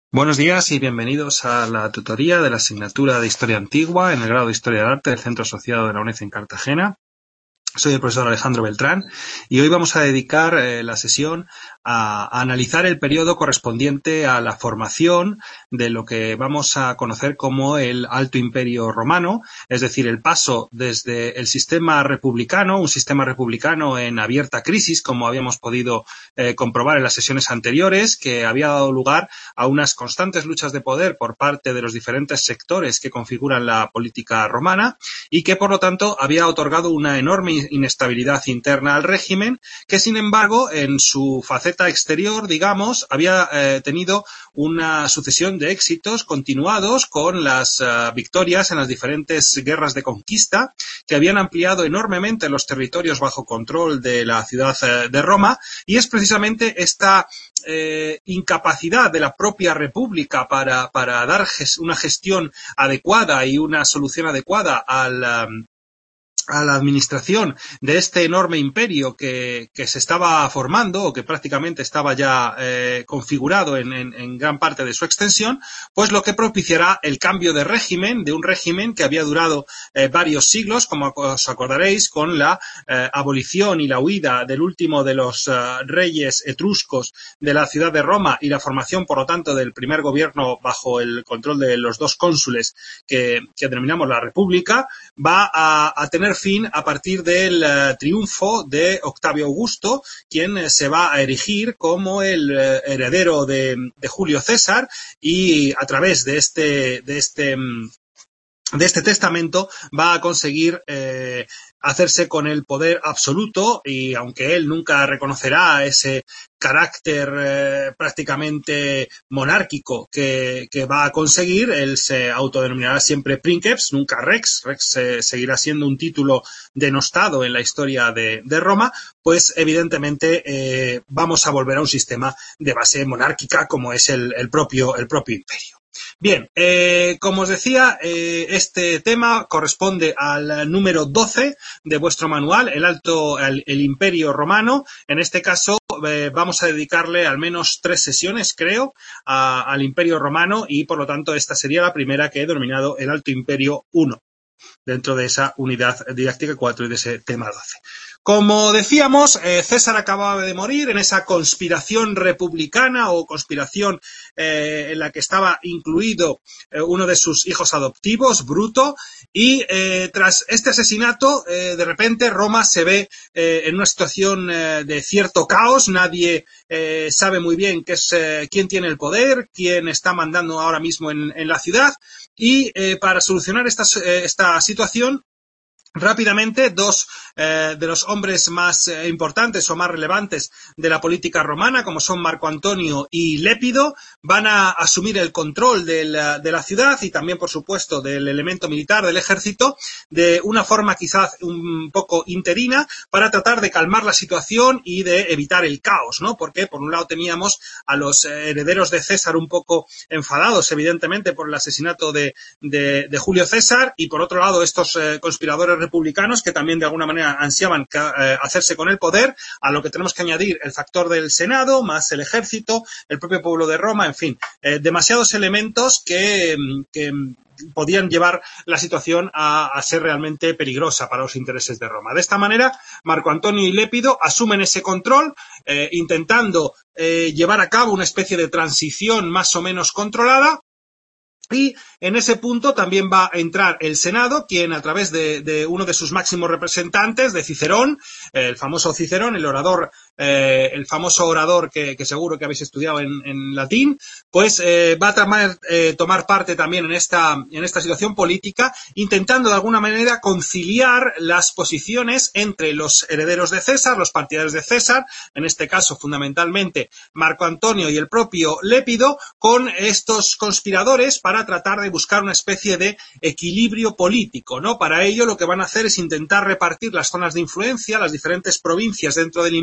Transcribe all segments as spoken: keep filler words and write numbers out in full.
Buenos días y bienvenidos a la tutoría de la asignatura de Historia Antigua en el grado de Historia del Arte del Centro Asociado de la UNED en Cartagena. Soy el profesor Alejandro Beltrán y hoy vamos a dedicar eh, la sesión a, a analizar el periodo correspondiente a la formación de lo que vamos a conocer como el Alto Imperio Romano, es decir, el paso desde el sistema republicano, un sistema republicano en abierta crisis, como habíamos podido eh, comprobar en las sesiones anteriores, que había dado lugar a unas constantes luchas de poder por parte de los diferentes sectores que configuran la política romana y que, por lo tanto, había otorgado una enorme inestabilidad interna al régimen, que sin embargo en su faceta exterior, digamos, había eh, tenido una sucesión de éxitos continuados con las uh, victorias en las diferentes guerras de conquista que habían ampliado enormemente los territorios bajo control de la ciudad uh, de Roma, y es precisamente esta eh, incapacidad de la propia República para, para dar ges- una gestión adecuada y una solución adecuada al um, a la administración de este enorme imperio que, que se estaba formando o que prácticamente estaba ya eh, configurado en, en, en gran parte de su extensión, pues lo que propiciará el cambio de régimen, de un régimen que había durado eh, varios siglos, como os acordaréis, con la eh, abolición y la huida del último de los uh, reyes etruscos de la ciudad de Roma y la formación, por lo tanto, del primer gobierno bajo el control de los dos cónsules que, que denominamos la República, va a, a tener fin a partir del uh, triunfo de Octavio Augusto, quien uh, se va a erigir como el uh, heredero de, de Julio César, y a través de este, de este um, de este testamento va a conseguir eh, hacerse con el poder absoluto, y aunque él nunca reconocerá ese carácter eh, prácticamente monárquico que, que va a conseguir, él se autodenominará siempre princeps, nunca rex. Rex eh, seguirá siendo un título denostado en la historia de, de Roma, pues evidentemente eh, vamos a volver a un sistema de base monárquica como es el, el, propio, el propio imperio. Bien, eh, como os decía, eh, este tema corresponde al número doce de vuestro manual, el alto, el, el Imperio Romano. En este caso eh, vamos a dedicarle al menos tres sesiones, creo, a, al Imperio Romano, y por lo tanto esta sería la primera que he denominado el Alto Imperio uno, dentro de esa unidad didáctica cuatro y de ese tema doce. Como decíamos, eh, César acababa de morir en esa conspiración republicana o conspiración eh, en la que estaba incluido eh, uno de sus hijos adoptivos, Bruto, y eh, tras este asesinato, eh, de repente Roma se ve eh, en una situación eh, de cierto caos. Nadie eh, sabe muy bien qué es, eh, quién tiene el poder, quién está mandando ahora mismo en, en la ciudad, y eh, para solucionar esta, eh, esta situación, rápidamente, dos eh, de los hombres más eh, importantes o más relevantes de la política romana, como son Marco Antonio y Lépido, van a asumir el control de la, de la ciudad y también, por supuesto, del elemento militar, del ejército, de una forma quizás un poco interina, para tratar de calmar la situación y de evitar el caos, ¿no? Porque, por un lado, teníamos a los herederos de César un poco enfadados, evidentemente, por el asesinato de, de, de Julio César, y, por otro lado, estos eh, conspiradores republicanos que también de alguna manera ansiaban eh, hacerse con el poder, a lo que tenemos que añadir el factor del Senado, más el ejército, el propio pueblo de Roma, en fin, eh, demasiados elementos que, que podían llevar la situación a, a ser realmente peligrosa para los intereses de Roma. De esta manera, Marco Antonio y Lépido asumen ese control, eh, intentando eh, llevar a cabo una especie de transición más o menos controlada. Y en ese punto también va a entrar el Senado, quien a través de, de uno de sus máximos representantes, de Cicerón, el famoso Cicerón, el orador, eh, el famoso orador que, que seguro que habéis estudiado en, en latín, pues eh, va a tomar, eh, tomar parte también en esta, en esta situación política, intentando de alguna manera conciliar las posiciones entre los herederos de César, los partidarios de César, en este caso fundamentalmente Marco Antonio y el propio Lépido, con estos conspiradores para tratar de buscar una especie de equilibrio político, ¿no? Para ello lo que van a hacer es intentar repartir las zonas de influencia, las diferentes provincias dentro del imperio,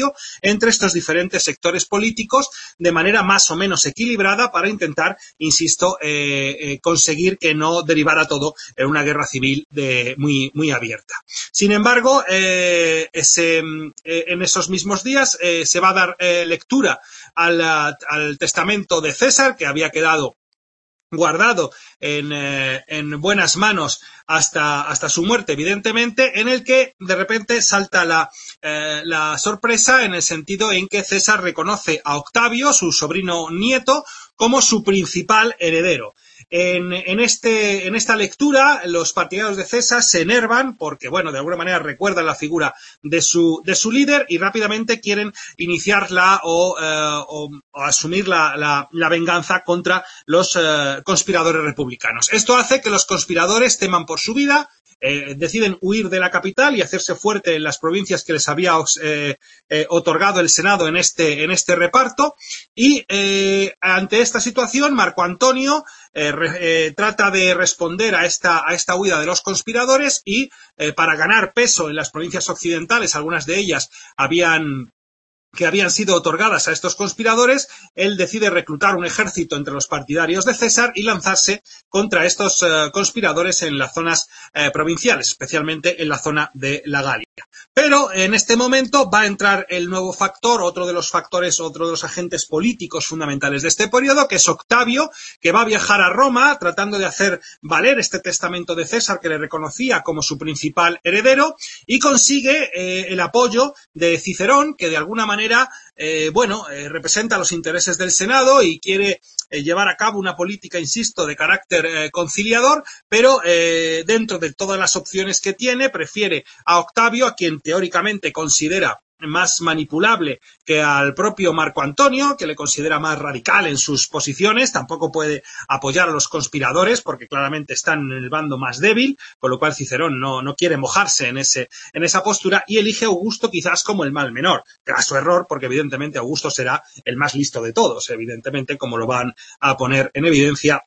comercio entre estos diferentes sectores políticos de manera más o menos equilibrada para intentar, insisto, eh, eh, conseguir que no derivara todo en una guerra civil de, muy, muy abierta. Sin embargo, eh, ese, eh, en esos mismos días eh, se va a dar eh, lectura al, al testamento de César, que había quedado guardado en, eh, en buenas manos hasta, hasta su muerte, evidentemente, en el que de repente salta la, eh, la sorpresa en el sentido en que César reconoce a Octavio, su sobrino nieto, como su principal heredero. En, en, este, en esta lectura, los partidarios de César se enervan porque, bueno, de alguna manera recuerdan la figura de su, de su líder y rápidamente quieren iniciarla o, eh, o, o asumir la, la, la venganza contra los eh, conspiradores republicanos. Esto hace que los conspiradores teman por su vida, eh, deciden huir de la capital y hacerse fuerte en las provincias que les había eh, eh, otorgado el Senado en este, en este reparto. Y eh, ante esta situación, Marco Antonio Eh, re, eh, trata de responder a esta, a esta huida de los conspiradores y eh, para ganar peso en las provincias occidentales, algunas de ellas habían que habían sido otorgadas a estos conspiradores, él decide reclutar un ejército entre los partidarios de César y lanzarse contra estos eh, conspiradores en las zonas eh, provinciales, especialmente en la zona de la Galia. Pero en este momento va a entrar el nuevo factor, otro de los factores, otro de los agentes políticos fundamentales de este periodo, que es Octavio, que va a viajar a Roma tratando de hacer valer este testamento de César que le reconocía como su principal heredero y consigue eh, el apoyo de Cicerón, que de alguna manera Eh, bueno, eh, representa los intereses del Senado y quiere eh, llevar a cabo una política, insisto, de carácter eh, conciliador, pero eh, dentro de todas las opciones que tiene, prefiere a Octavio, a quien teóricamente considera más manipulable que al propio Marco Antonio, que le considera más radical en sus posiciones, tampoco puede apoyar a los conspiradores porque claramente están en el bando más débil, con lo cual Cicerón no, no quiere mojarse en, ese, en esa postura y elige a Augusto quizás como el mal menor. Graso error porque evidentemente Augusto será el más listo de todos, evidentemente como lo van a poner en evidencia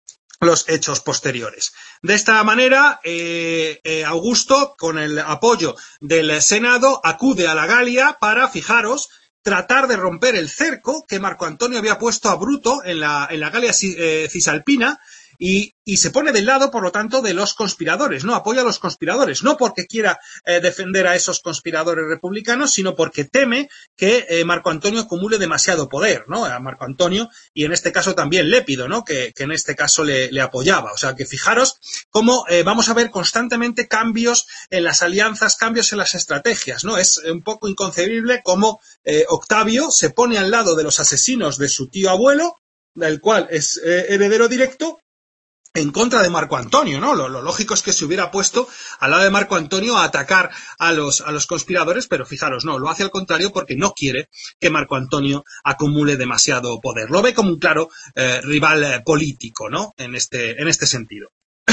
los hechos posteriores. De esta manera, eh, eh, Augusto, con el apoyo del Senado, acude a la Galia para, fijaros, tratar de romper el cerco que Marco Antonio había puesto a Bruto en la, en la Galia eh, Cisalpina y, y se pone del lado, por lo tanto, de los conspiradores, ¿no? Apoya a los conspiradores, no porque quiera eh, defender a esos conspiradores republicanos, sino porque teme que eh, Marco Antonio acumule demasiado poder, ¿no? A Marco Antonio y en este caso también Lépido, ¿no? Que, que en este caso le, le apoyaba. O sea que fijaros cómo eh, vamos a ver constantemente cambios en las alianzas, cambios en las estrategias, ¿no? Es un poco inconcebible cómo eh, Octavio se pone al lado de los asesinos de su tío abuelo, del cual es eh, heredero directo, en contra de Marco Antonio, ¿no? Lo, lo lógico es que se hubiera puesto al lado de Marco Antonio a atacar a los, a los conspiradores, pero fijaros, no, lo hace al contrario porque no quiere que Marco Antonio acumule demasiado poder. Lo ve como un claro eh, rival eh, político, ¿no? En este, en este sentido.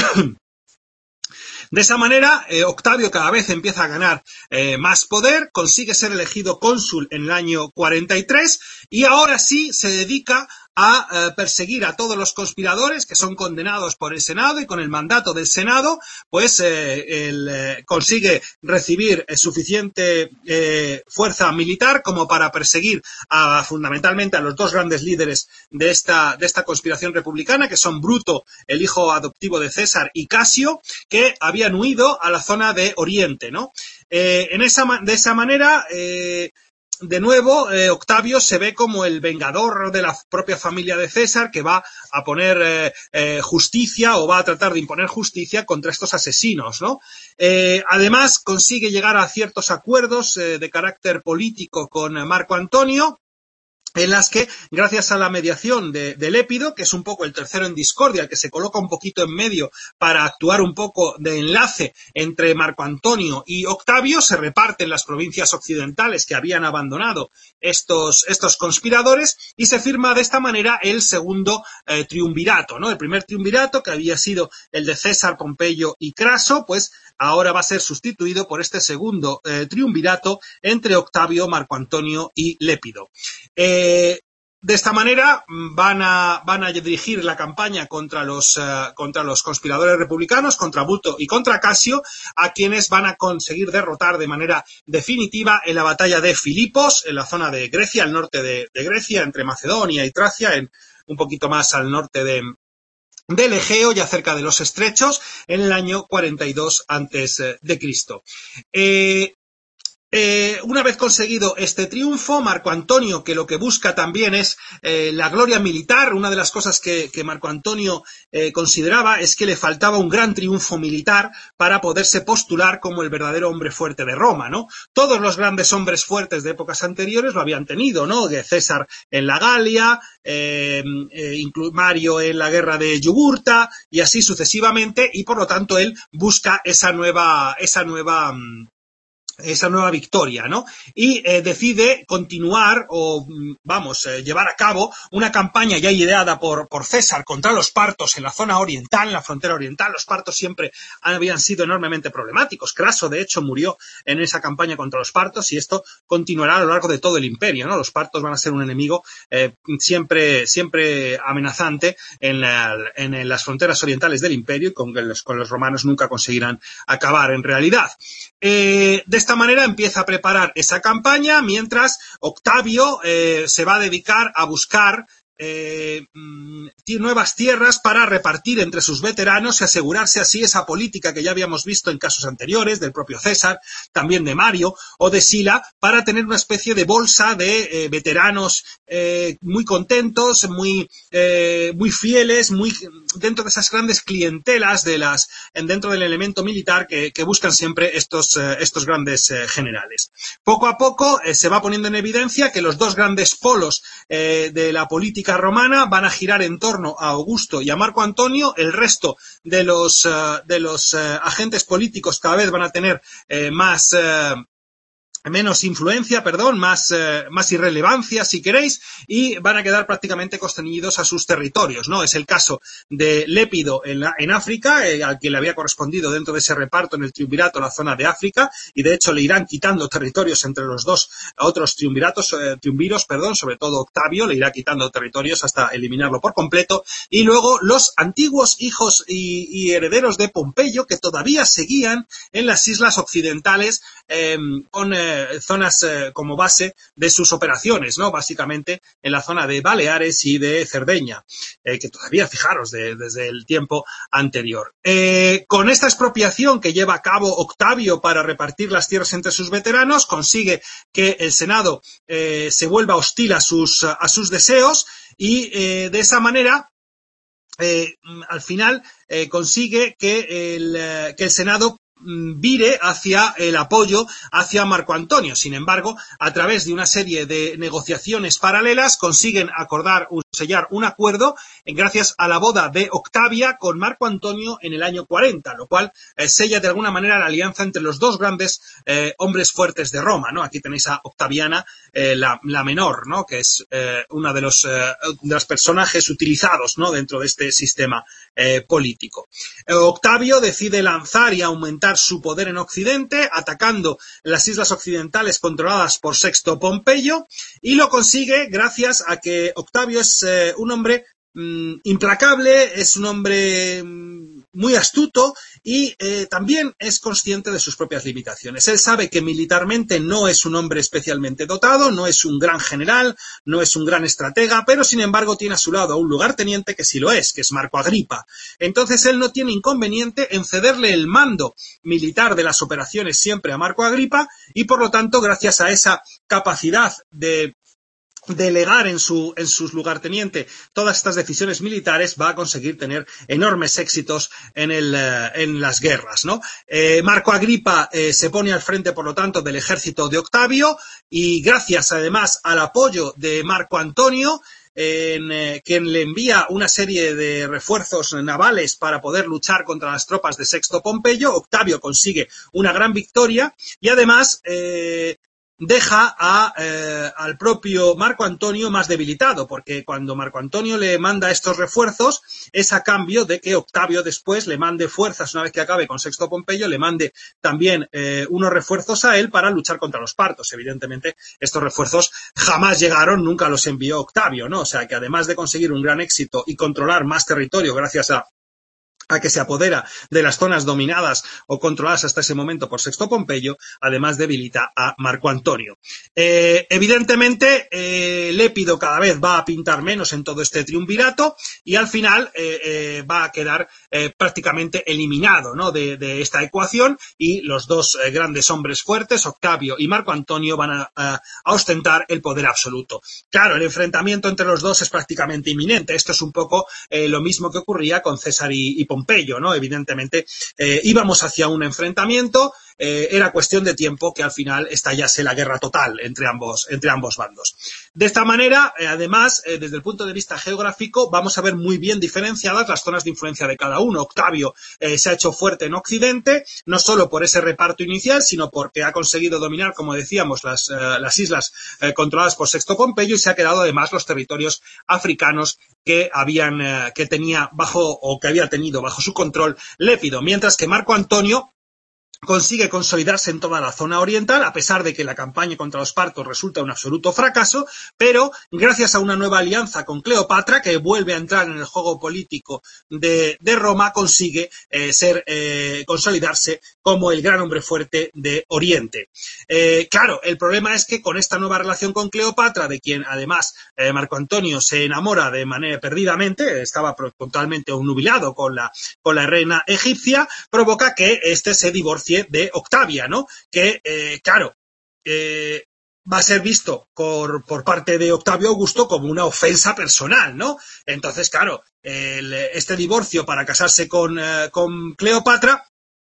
De esa manera, eh, Octavio cada vez empieza a ganar eh, más poder, consigue ser elegido cónsul en el año cuarenta y tres y ahora sí se dedica a eh, perseguir a todos los conspiradores que son condenados por el Senado y con el mandato del Senado pues eh, él, eh, consigue recibir eh, suficiente eh, fuerza militar como para perseguir a, fundamentalmente a los dos grandes líderes de esta, de esta conspiración republicana, que son Bruto, el hijo adoptivo de César, y Casio, que habían huido a la zona de Oriente, ¿no? Eh, en esa, de esa manera eh, de nuevo, eh, Octavio se ve como el vengador de la propia familia de César, que va a poner eh, eh, justicia o va a tratar de imponer justicia contra estos asesinos, ¿no? Eh, además, consigue llegar a ciertos acuerdos eh, de carácter político con Marco Antonio, en las que, gracias a la mediación de, de Lépido, que es un poco el tercero en discordia, el que se coloca un poquito en medio para actuar un poco de enlace entre Marco Antonio y Octavio, se reparten las provincias occidentales que habían abandonado estos, estos conspiradores y se firma de esta manera el segundo eh, triunvirato, ¿no? El primer triunvirato, que había sido el de César, Pompeyo y Craso, pues ahora va a ser sustituido por este segundo eh, triunvirato entre Octavio, Marco Antonio y Lépido. Eh, de esta manera van a, van a dirigir la campaña contra los, uh, contra los conspiradores republicanos, contra Bruto y contra Casio, a quienes van a conseguir derrotar de manera definitiva en la batalla de Filipos, en la zona de Grecia, al norte de, de Grecia, entre Macedonia y Tracia, en, un poquito más al norte de, del Egeo, ya cerca de los estrechos, en el año cuarenta y dos antes de Cristo. Eh, Eh, una vez conseguido este triunfo, Marco Antonio, que lo que busca también es eh, la gloria militar, una de las cosas que, que Marco Antonio eh, consideraba es que le faltaba un gran triunfo militar para poderse postular como el verdadero hombre fuerte de Roma, ¿no? Todos los grandes hombres fuertes de épocas anteriores lo habían tenido, ¿no? César en la Galia, eh, eh, Mario en la guerra de Yugurta, y así sucesivamente, y por lo tanto él busca esa nueva, esa nueva esa nueva victoria, ¿no? Y eh, decide continuar o, vamos, eh, llevar a cabo una campaña ya ideada por, por César contra los partos en la zona oriental, en la frontera oriental. Los partos siempre habían sido enormemente problemáticos. Craso, de hecho, murió en esa campaña contra los partos y esto continuará a lo largo de todo el imperio, ¿no? Los partos van a ser un enemigo eh, siempre, siempre amenazante en, la, en las fronteras orientales del imperio y con los, con los romanos nunca conseguirán acabar en realidad. Eh, de esta manera empieza a preparar esa campaña mientras Octavio eh, se va a dedicar a buscar eh, nuevas tierras para repartir entre sus veteranos y asegurarse así esa política que ya habíamos visto en casos anteriores del propio César, también de Mario o de Sila, para tener una especie de bolsa de eh, veteranos eh, muy contentos, muy, eh, muy fieles, muy dentro de esas grandes clientelas de las, dentro del elemento militar que, que buscan siempre estos, eh, estos grandes eh, generales. Poco a poco eh, se va poniendo en evidencia que los dos grandes polos eh, de la política romana van a girar en torno a Augusto y a Marco Antonio. El resto de los, uh, de los uh, agentes políticos cada vez van a tener eh, más... Uh, menos influencia, perdón, más, eh, más irrelevancia, si queréis, y van a quedar prácticamente constreñidos a sus territorios, ¿no? Es el caso de Lépido en, la, en África, eh, al que le había correspondido dentro de ese reparto en el triunvirato la zona de África, y de hecho le irán quitando territorios entre los dos otros triunviratos, eh, triunviros, perdón, sobre todo Octavio, le irá quitando territorios hasta eliminarlo por completo, y luego los antiguos hijos y, y herederos de Pompeyo, que todavía seguían en las islas occidentales, eh, con eh, zonas eh, como base de sus operaciones, ¿no? Básicamente en la zona de Baleares y de Cerdeña, eh, que todavía, fijaros, de, desde el tiempo anterior. Eh, con esta expropiación que lleva a cabo Octavio para repartir las tierras entre sus veteranos, consigue que el Senado eh, se vuelva hostil a sus, a sus deseos y eh, de esa manera eh, al final eh, consigue que el, eh, que el Senado vire hacia el apoyo hacia Marco Antonio. Sin embargo, a través de una serie de negociaciones paralelas consiguen acordar, sellar un acuerdo gracias a la boda de Octavia con Marco Antonio en el año cuarenta, lo cual eh, sella de alguna manera la alianza entre los dos grandes eh, hombres fuertes de Roma, ¿no? Aquí tenéis a Octaviana, eh, la, la menor, ¿no? Que es eh, una de los, eh, de los personajes utilizados, ¿no? Dentro de este sistema eh, político. Eh, Octavio decide lanzar y aumentar su poder en Occidente, atacando las islas occidentales controladas por Sexto Pompeyo, y lo consigue gracias a que Octavio es eh, un hombre mmm, implacable, es un hombre mmm, muy astuto y eh, también es consciente de sus propias limitaciones. Él sabe que militarmente no es un hombre especialmente dotado, no es un gran general, no es un gran estratega, pero sin embargo tiene a su lado a un lugarteniente que sí lo es, que es Marco Agripa. Entonces él no tiene inconveniente en cederle el mando militar de las operaciones siempre a Marco Agripa y por lo tanto, gracias a esa capacidad de delegar en su en sus lugarteniente todas estas decisiones militares, va a conseguir tener enormes éxitos en el uh, en las guerras, ¿no? Eh, Marco Agripa eh, se pone al frente, por lo tanto, del ejército de Octavio y gracias además al apoyo de Marco Antonio, en eh, quien le envía una serie de refuerzos navales para poder luchar contra las tropas de Sexto Pompeyo, Octavio consigue una gran victoria y además eh, deja a, eh, al propio Marco Antonio más debilitado, porque cuando Marco Antonio le manda estos refuerzos es a cambio de que Octavio después le mande fuerzas, una vez que acabe con Sexto Pompeyo, le mande también eh, unos refuerzos a él para luchar contra los partos. Evidentemente, estos refuerzos jamás llegaron, nunca los envió Octavio, ¿no? O sea, que además de conseguir un gran éxito y controlar más territorio gracias a a que se apodera de las zonas dominadas o controladas hasta ese momento por Sexto Pompeyo, además debilita a Marco Antonio. Eh, evidentemente, eh, Lépido cada vez va a pintar menos en todo este triunvirato y al final eh, eh, va a quedar eh, prácticamente eliminado, ¿no?, de, de esta ecuación, y los dos eh, grandes hombres fuertes, Octavio y Marco Antonio, van a, a, a ostentar el poder absoluto. Claro, el enfrentamiento entre los dos es prácticamente inminente. Esto es un poco eh, lo mismo que ocurría con César y, y Pompeyo, ¿no? Evidentemente eh, íbamos hacia un enfrentamiento, eh, era cuestión de tiempo que al final estallase la guerra total entre ambos, entre ambos bandos. De esta manera, eh, además, eh, desde el punto de vista geográfico, vamos a ver muy bien diferenciadas las zonas de influencia de cada uno. Octavio eh, se ha hecho fuerte en Occidente, no solo por ese reparto inicial, sino porque ha conseguido dominar, como decíamos, las, eh, las islas eh, controladas por Sexto Pompeyo, y se ha quedado además los territorios africanos que habían, eh, que tenía bajo, o que había tenido bajo su control Lépido, mientras que Marco Antonio consigue consolidarse en toda la zona oriental, a pesar de que la campaña contra los partos resulta un absoluto fracaso, pero gracias a una nueva alianza con Cleopatra, que vuelve a entrar en el juego político de, de Roma, consigue eh, ser, eh, consolidarse como el gran hombre fuerte de Oriente. Eh, claro, el problema es que con esta nueva relación con Cleopatra, de quien además eh, Marco Antonio se enamora de manera perdidamente, estaba totalmente obnubilado con la, con la reina egipcia, provoca que este se divorcie de Octavia, ¿no? Que, eh, claro, eh, va a ser visto por, por parte de Octavio Augusto como una ofensa personal, ¿no? Entonces, claro, el, este divorcio para casarse con, eh, con Cleopatra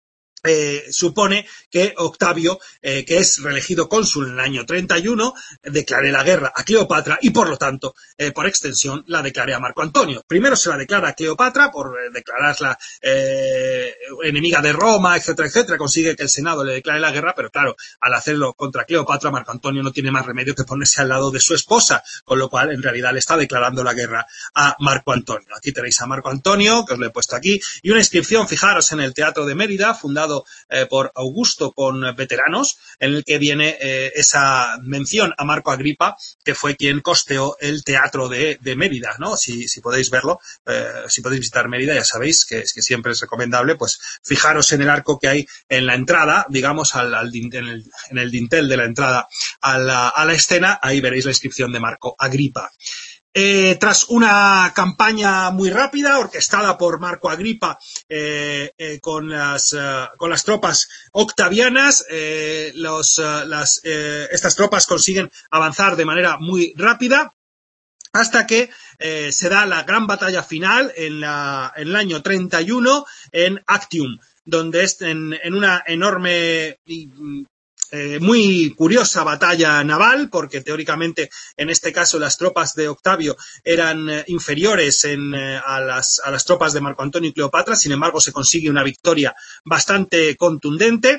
Eh, supone que Octavio, eh, que es reelegido cónsul en el año treinta y uno, declare la guerra a Cleopatra y, por lo tanto, eh, por extensión, la declare a Marco Antonio. Primero se la declara a Cleopatra por eh, declararla eh, enemiga de Roma, etcétera, etcétera. Consigue que el Senado le declare la guerra, pero claro, al hacerlo contra Cleopatra, Marco Antonio no tiene más remedio que ponerse al lado de su esposa, con lo cual, en realidad, le está declarando la guerra a Marco Antonio. Aquí tenéis a Marco Antonio, que os lo he puesto aquí, y una inscripción, fijaros, en el Teatro de Mérida, fundado Eh, por Augusto con veteranos, en el que viene eh, esa mención a Marco Agripa, que fue quien costeó el teatro de, de Mérida, ¿no? Si, si podéis verlo, eh, si podéis visitar Mérida, ya sabéis que, que siempre es recomendable, pues fijaros en el arco que hay en la entrada, digamos, al, al, en, el, en el dintel de la entrada a la, a la escena, ahí veréis la inscripción de Marco Agripa. Eh, tras una campaña muy rápida, orquestada por Marco Agripa eh, eh, con, las, uh, con las tropas octavianas, eh, los, uh, las, eh, estas tropas consiguen avanzar de manera muy rápida, hasta que eh, se da la gran batalla final en, la, en el año treinta y uno en Actium, donde es en, en una enorme y Eh, muy curiosa batalla naval, porque teóricamente en este caso las tropas de Octavio eran eh, inferiores en, eh, a, las, a las tropas de Marco Antonio y Cleopatra. Sin embargo, se consigue una victoria bastante contundente.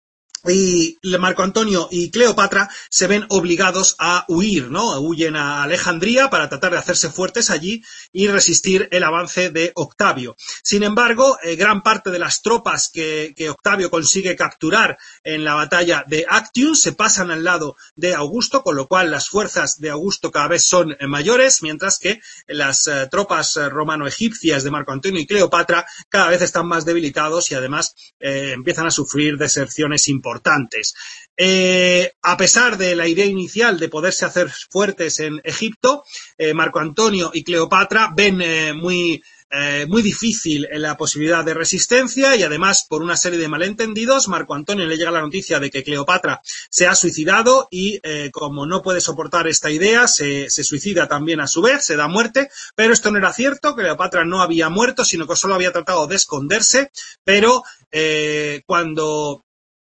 Y Marco Antonio y Cleopatra se ven obligados a huir, ¿no? Huyen a Alejandría para tratar de hacerse fuertes allí y resistir el avance de Octavio. Sin embargo, eh, gran parte de las tropas que, que Octavio consigue capturar en la batalla de Actium se pasan al lado de Augusto, con lo cual las fuerzas de Augusto cada vez son eh, mayores, mientras que las eh, tropas eh, romano-egipcias de Marco Antonio y Cleopatra cada vez están más debilitados y además eh, empiezan a sufrir deserciones importantes. importantes. Eh, a pesar de la idea inicial de poderse hacer fuertes en Egipto, eh, Marco Antonio y Cleopatra ven eh, muy, eh, muy difícil la posibilidad de resistencia, y además, por una serie de malentendidos, Marco Antonio le llega la noticia de que Cleopatra se ha suicidado y, eh, como no puede soportar esta idea, se, se suicida también a su vez, se da muerte, pero esto no era cierto. Cleopatra no había muerto, sino que solo había tratado de esconderse, pero eh, cuando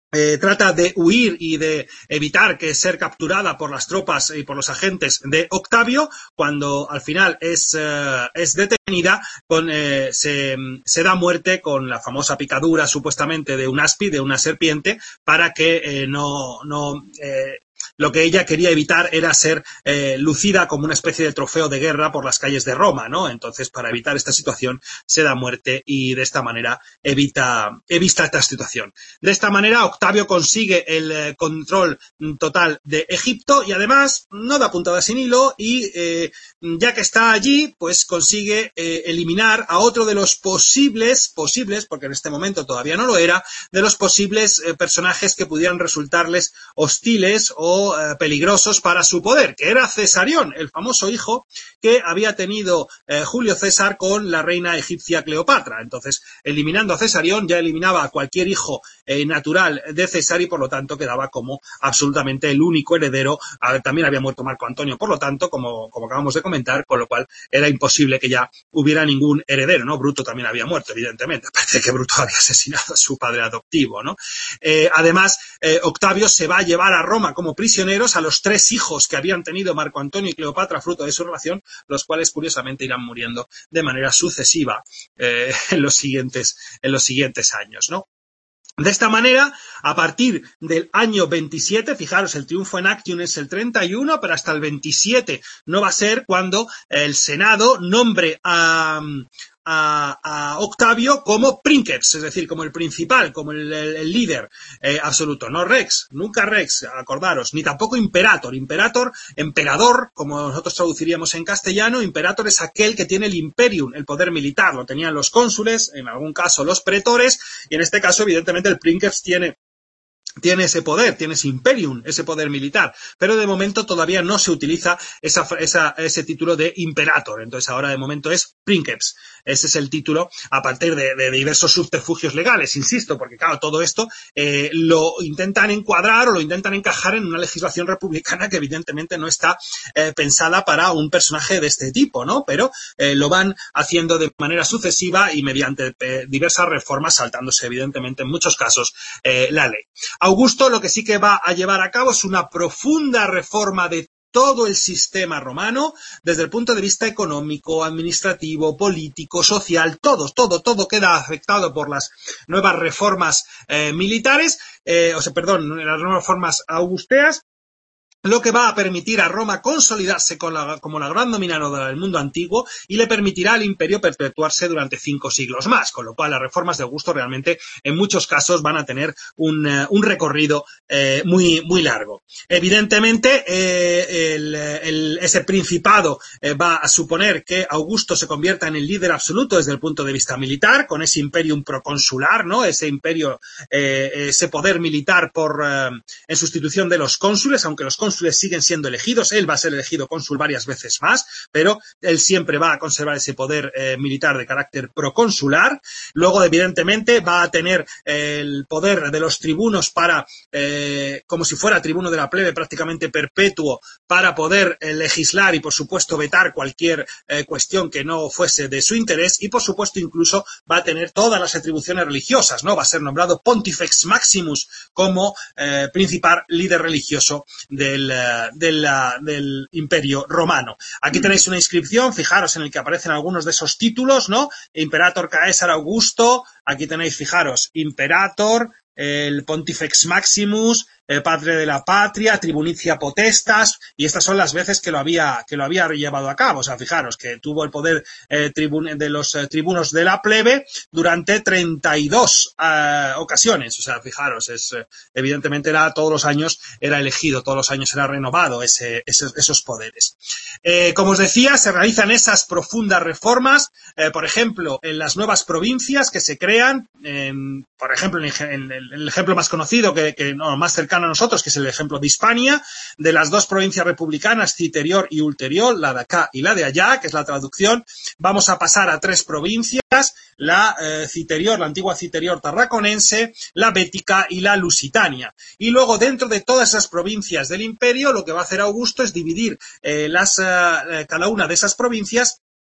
Eh, trata de huir y de evitar que ser capturada por las tropas y por los agentes de Octavio, cuando al final es, eh, es detenida, con, eh, se, se da muerte con la famosa picadura supuestamente de un aspi, de una serpiente, para que eh, no, no eh, lo que ella quería evitar era ser eh, lucida como una especie de trofeo de guerra por las calles de Roma, ¿no? Entonces, para evitar esta situación, se da muerte y de esta manera evita, evita esta situación. De esta manera, Octavio consigue el eh, control total de Egipto y además no da puntada sin hilo y eh, ya que está allí, pues consigue eh, eliminar a otro de los posibles, posibles, porque en este momento todavía no lo era, de los posibles eh, personajes que pudieran resultarles hostiles o eh, peligrosos para su poder, que era Cesarión, el famoso hijo que había tenido eh, Julio César con la reina egipcia Cleopatra. Entonces, eliminando a Cesarión, ya eliminaba a cualquier hijo eh, natural de César y por lo tanto quedaba como absolutamente el único heredero. A ver, también había muerto Marco Antonio, por lo tanto, como, como acabamos de comentar, con lo cual era imposible que ya hubiera ningún heredero, ¿no? Bruto también había muerto, evidentemente, aparte de que Bruto había asesinado a su padre adoptivo, ¿no? Eh, además, eh, Octavio se va a llevar a Roma como prisioneros a los tres hijos que habían tenido Marco Antonio y Cleopatra fruto de su relación, los cuales curiosamente irán muriendo de manera sucesiva eh, en los siguientes, en los siguientes años, ¿no? De esta manera, a partir del año veintisiete, fijaros, el triunfo en Actium es el treinta y uno, pero hasta el veintisiete no va a ser cuando el Senado nombre a, a, a Octavio como princeps, es decir, como el principal, como el, el, el líder eh, absoluto. No rex, nunca rex, acordaros, ni tampoco imperator. Imperator, emperador, como nosotros traduciríamos en castellano, imperator es aquel que tiene el imperium, el poder militar. Lo tenían los cónsules, en algún caso los pretores, y en este caso, evidentemente, el princeps tiene tiene ese poder, tiene ese imperium, ese poder militar, pero de momento todavía no se utiliza esa, esa, ese título de imperator. Entonces ahora de momento es princeps. Ese es el título a partir de, de diversos subterfugios legales, insisto, porque claro, todo esto eh, lo intentan encuadrar o lo intentan encajar en una legislación republicana que evidentemente no está eh, pensada para un personaje de este tipo, ¿no? Pero eh, lo van haciendo de manera sucesiva y mediante eh, diversas reformas, saltándose evidentemente en muchos casos eh, la ley. Augusto lo que sí que va a llevar a cabo es una profunda reforma de todo el sistema romano, desde el punto de vista económico, administrativo, político, social, todo, todo, todo queda afectado por las nuevas reformas eh, militares, eh, o sea, perdón, las nuevas reformas augusteas, lo que va a permitir a Roma consolidarse con la, como la gran dominadora del mundo antiguo y le permitirá al imperio perpetuarse durante cinco siglos más, con lo cual las reformas de Augusto realmente en muchos casos van a tener un, uh, un recorrido eh, muy, muy largo. Evidentemente, eh, el, el, ese principado eh, va a suponer que Augusto se convierta en el líder absoluto desde el punto de vista militar, con ese imperium proconsular, ¿no? Ese imperio, eh, ese poder militar por, eh, en sustitución de los cónsules, aunque los cónsules cónsules siguen siendo elegidos, él va a ser elegido cónsul varias veces más, pero él siempre va a conservar ese poder eh, militar de carácter proconsular. Luego, evidentemente, va a tener eh, el poder de los tribunos para, eh, como si fuera tribuno de la plebe prácticamente perpetuo, para poder eh, legislar y, por supuesto, vetar cualquier eh, cuestión que no fuese de su interés y, por supuesto, incluso va a tener todas las atribuciones religiosas, ¿no? Va a ser nombrado Pontifex Maximus como eh, principal líder religioso del Del, del Imperio Romano. Aquí tenéis una inscripción, fijaros, en el que aparecen algunos de esos títulos, ¿no? Imperator Caesar Augusto, aquí tenéis, fijaros, Imperator, el Pontifex Maximus, el padre de la patria, Tribunicia Potestas, y estas son las veces que lo había, que lo había llevado a cabo. O sea, fijaros que tuvo el poder eh, tribun de los eh, tribunos de la plebe durante treinta y dos eh, ocasiones. O sea, fijaros, es eh, evidentemente era todos los años era elegido, todos los años era renovado ese, esos, esos poderes. Eh, como os decía, se realizan esas profundas reformas, eh, por ejemplo, en las nuevas provincias que se crean, eh, por ejemplo, en el, en el ejemplo más conocido, que, que no, más cercano a nosotros, que es el ejemplo de Hispania, de las dos provincias republicanas, Citerior y Ulterior, la de acá y la de allá, que es la traducción, vamos a pasar a tres provincias, la eh, Citerior, la antigua Citerior tarraconense, la Bética y la Lusitania. Y luego, dentro de todas esas provincias del imperio, lo que va a hacer Augusto es dividir eh, las, eh, cada una de esas provincias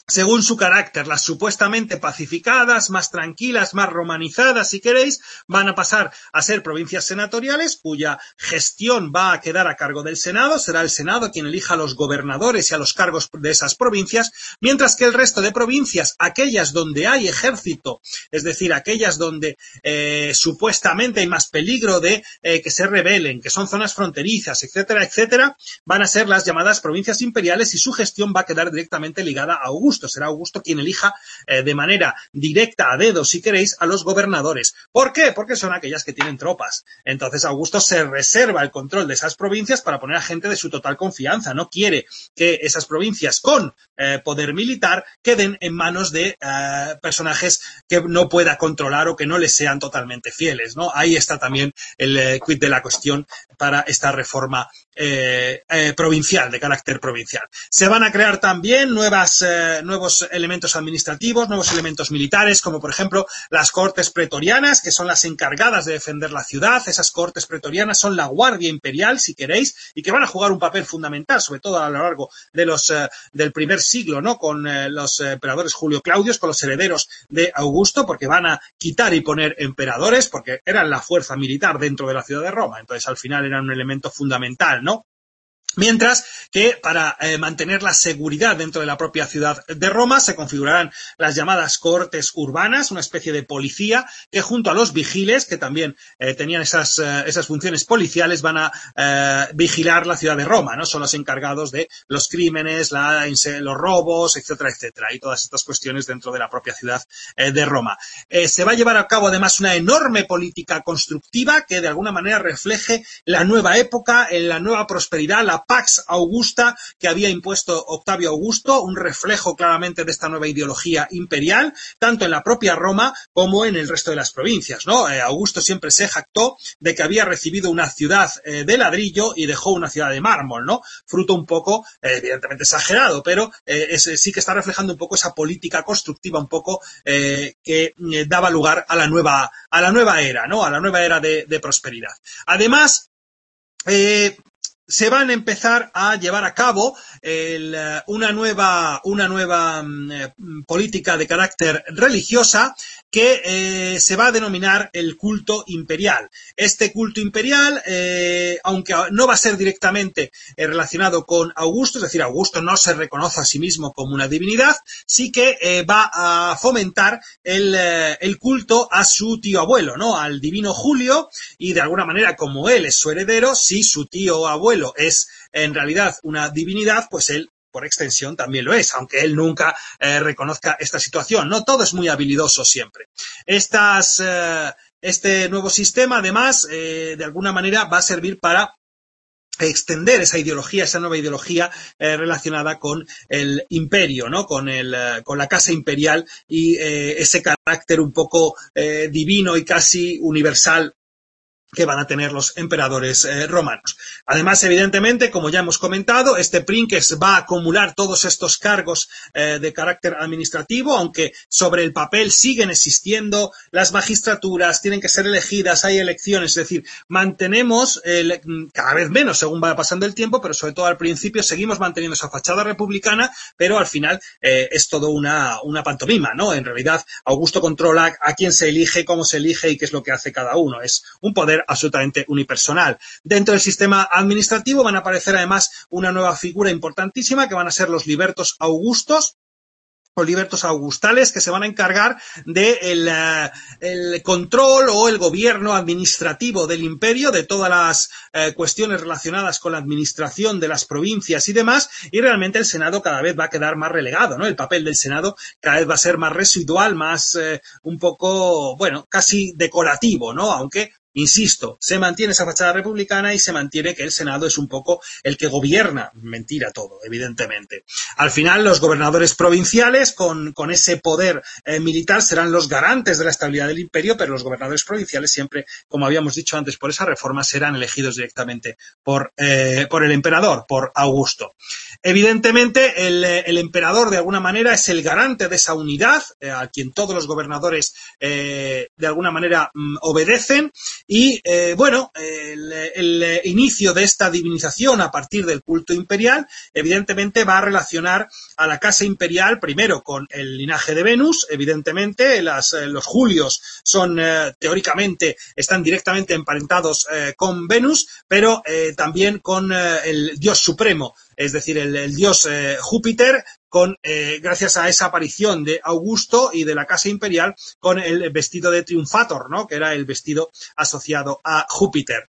según su carácter. Las supuestamente pacificadas, más tranquilas, más romanizadas, si queréis, van a pasar a ser provincias senatoriales, cuya gestión va a quedar a cargo del Senado. Será el Senado quien elija a los gobernadores y a los cargos de esas provincias, mientras que el resto de provincias, aquellas donde hay ejército, es decir, aquellas donde eh, supuestamente hay más peligro de eh, que se rebelen, que son zonas fronterizas, etcétera, etcétera, van a ser las llamadas provincias imperiales y su gestión va a quedar directamente ligada a Augusto. Será Augusto quien elija eh, de manera directa, a dedo, si queréis, a los gobernadores. ¿Por qué? Porque son aquellas que tienen tropas. Entonces Augusto se reserva el control de esas provincias para poner a gente de su total confianza. No quiere que esas provincias con eh, poder militar queden en manos de eh, personajes que no pueda controlar o que no les sean totalmente fieles, ¿no? Ahí está también el eh, quid de la cuestión para esta reforma eh, eh, provincial, de carácter provincial. Se van a crear también nuevas eh, nuevos elementos administrativos, nuevos elementos militares, como por ejemplo las cortes pretorianas, que son las encargadas de defender la ciudad. Esas cortes pretorianas son la guardia imperial, si queréis, y que van a jugar un papel fundamental, sobre todo a lo largo de los eh, del primer siglo, ¿no? Con eh, los emperadores Julio Claudios, con los herederos de Augusto, porque van a quitar y poner emperadores, porque eran la fuerza militar dentro de la ciudad de Roma. Entonces, al final eran un elemento fundamental, ¿no? Mientras que para eh, mantener la seguridad dentro de la propia ciudad de Roma se configurarán las llamadas cohortes urbanas, una especie de policía que junto a los vigiles, que también eh, tenían esas, eh, esas funciones policiales, van a eh, vigilar la ciudad de Roma, ¿no? Son los encargados de los crímenes, la, los robos, etcétera, etcétera, y todas estas cuestiones dentro de la propia ciudad eh, de Roma. Eh, se va a llevar a cabo además una enorme política constructiva que de alguna manera refleje la nueva época, la nueva prosperidad, la Pax Augusta que había impuesto Octavio Augusto, un reflejo claramente de esta nueva ideología imperial, tanto en la propia Roma como en el resto de las provincias, ¿no? Eh, Augusto siempre se jactó de que había recibido una ciudad eh, de ladrillo y dejó una ciudad de mármol, ¿no? Fruto un poco, eh, evidentemente exagerado, pero eh, es, sí que está reflejando un poco esa política constructiva un poco eh, que eh, daba lugar a la nueva, a la nueva era, ¿no? A la nueva era de, de prosperidad. Además, eh, se van a empezar a llevar a cabo el, una nueva, una nueva eh, política de carácter religiosa que eh, se va a denominar el culto imperial. Este culto imperial, eh, aunque no va a ser directamente eh, relacionado con Augusto, es decir, Augusto no se reconoce a sí mismo como una divinidad, sí que eh, va a fomentar el, eh, el culto a su tío abuelo, ¿no? Al divino Julio, y de alguna manera, como él es su heredero, si su tío abuelo es en realidad una divinidad, pues él por extensión también lo es, aunque él nunca eh, reconozca esta situación, ¿no? Todo es muy habilidoso siempre. Estas, eh, este nuevo sistema, además, eh, de alguna manera va a servir para extender esa ideología, esa nueva ideología eh, relacionada con el imperio, ¿no? Con el, eh, con la casa imperial y eh, ese carácter un poco eh, divino y casi universal que van a tener los emperadores eh, romanos. Además, evidentemente, como ya hemos comentado, este princeps va a acumular todos estos cargos eh, de carácter administrativo, aunque sobre el papel siguen existiendo las magistraturas, tienen que ser elegidas, hay elecciones, es decir, mantenemos eh, cada vez menos según va pasando el tiempo, pero sobre todo al principio seguimos manteniendo esa fachada republicana, pero al final eh, es todo una, una pantomima, ¿no? En realidad, Augusto controla a quién se elige, cómo se elige y qué es lo que hace cada uno. Es un poder absolutamente unipersonal. Dentro del sistema administrativo van a aparecer además una nueva figura importantísima que van a ser los libertos augustos, o libertos augustales, que se van a encargar de el, uh, el control o el gobierno administrativo del imperio, de todas las uh, cuestiones relacionadas con la administración de las provincias y demás, y realmente el Senado cada vez va a quedar más relegado, ¿no? El papel del Senado cada vez va a ser más residual, más uh, un poco, bueno, casi decorativo, ¿no? Aunque insisto, se mantiene esa fachada republicana y se mantiene que el Senado es un poco el que gobierna. Mentira todo, evidentemente. Al final, los gobernadores provinciales, con, con ese poder eh, militar, serán los garantes de la estabilidad del imperio, pero los gobernadores provinciales siempre, como habíamos dicho antes, por esa reforma, serán elegidos directamente por, eh, por el emperador, por Augusto. Evidentemente, el, el emperador, de alguna manera, es el garante de esa unidad, eh, a quien todos los gobernadores, eh, de alguna manera, mm, obedecen. Y, eh, bueno, el, el inicio de esta divinización a partir del culto imperial, evidentemente va a relacionar a la casa imperial primero con el linaje de Venus, evidentemente, las, los Julios son, eh, teóricamente, están directamente emparentados eh, con Venus, pero eh, también con eh, el dios supremo, es decir, el, el dios eh, Júpiter, con, eh, gracias a esa aparición de Augusto y de la casa imperial, con el vestido de Triunfator, ¿no?, que era el vestido asociado a Júpiter.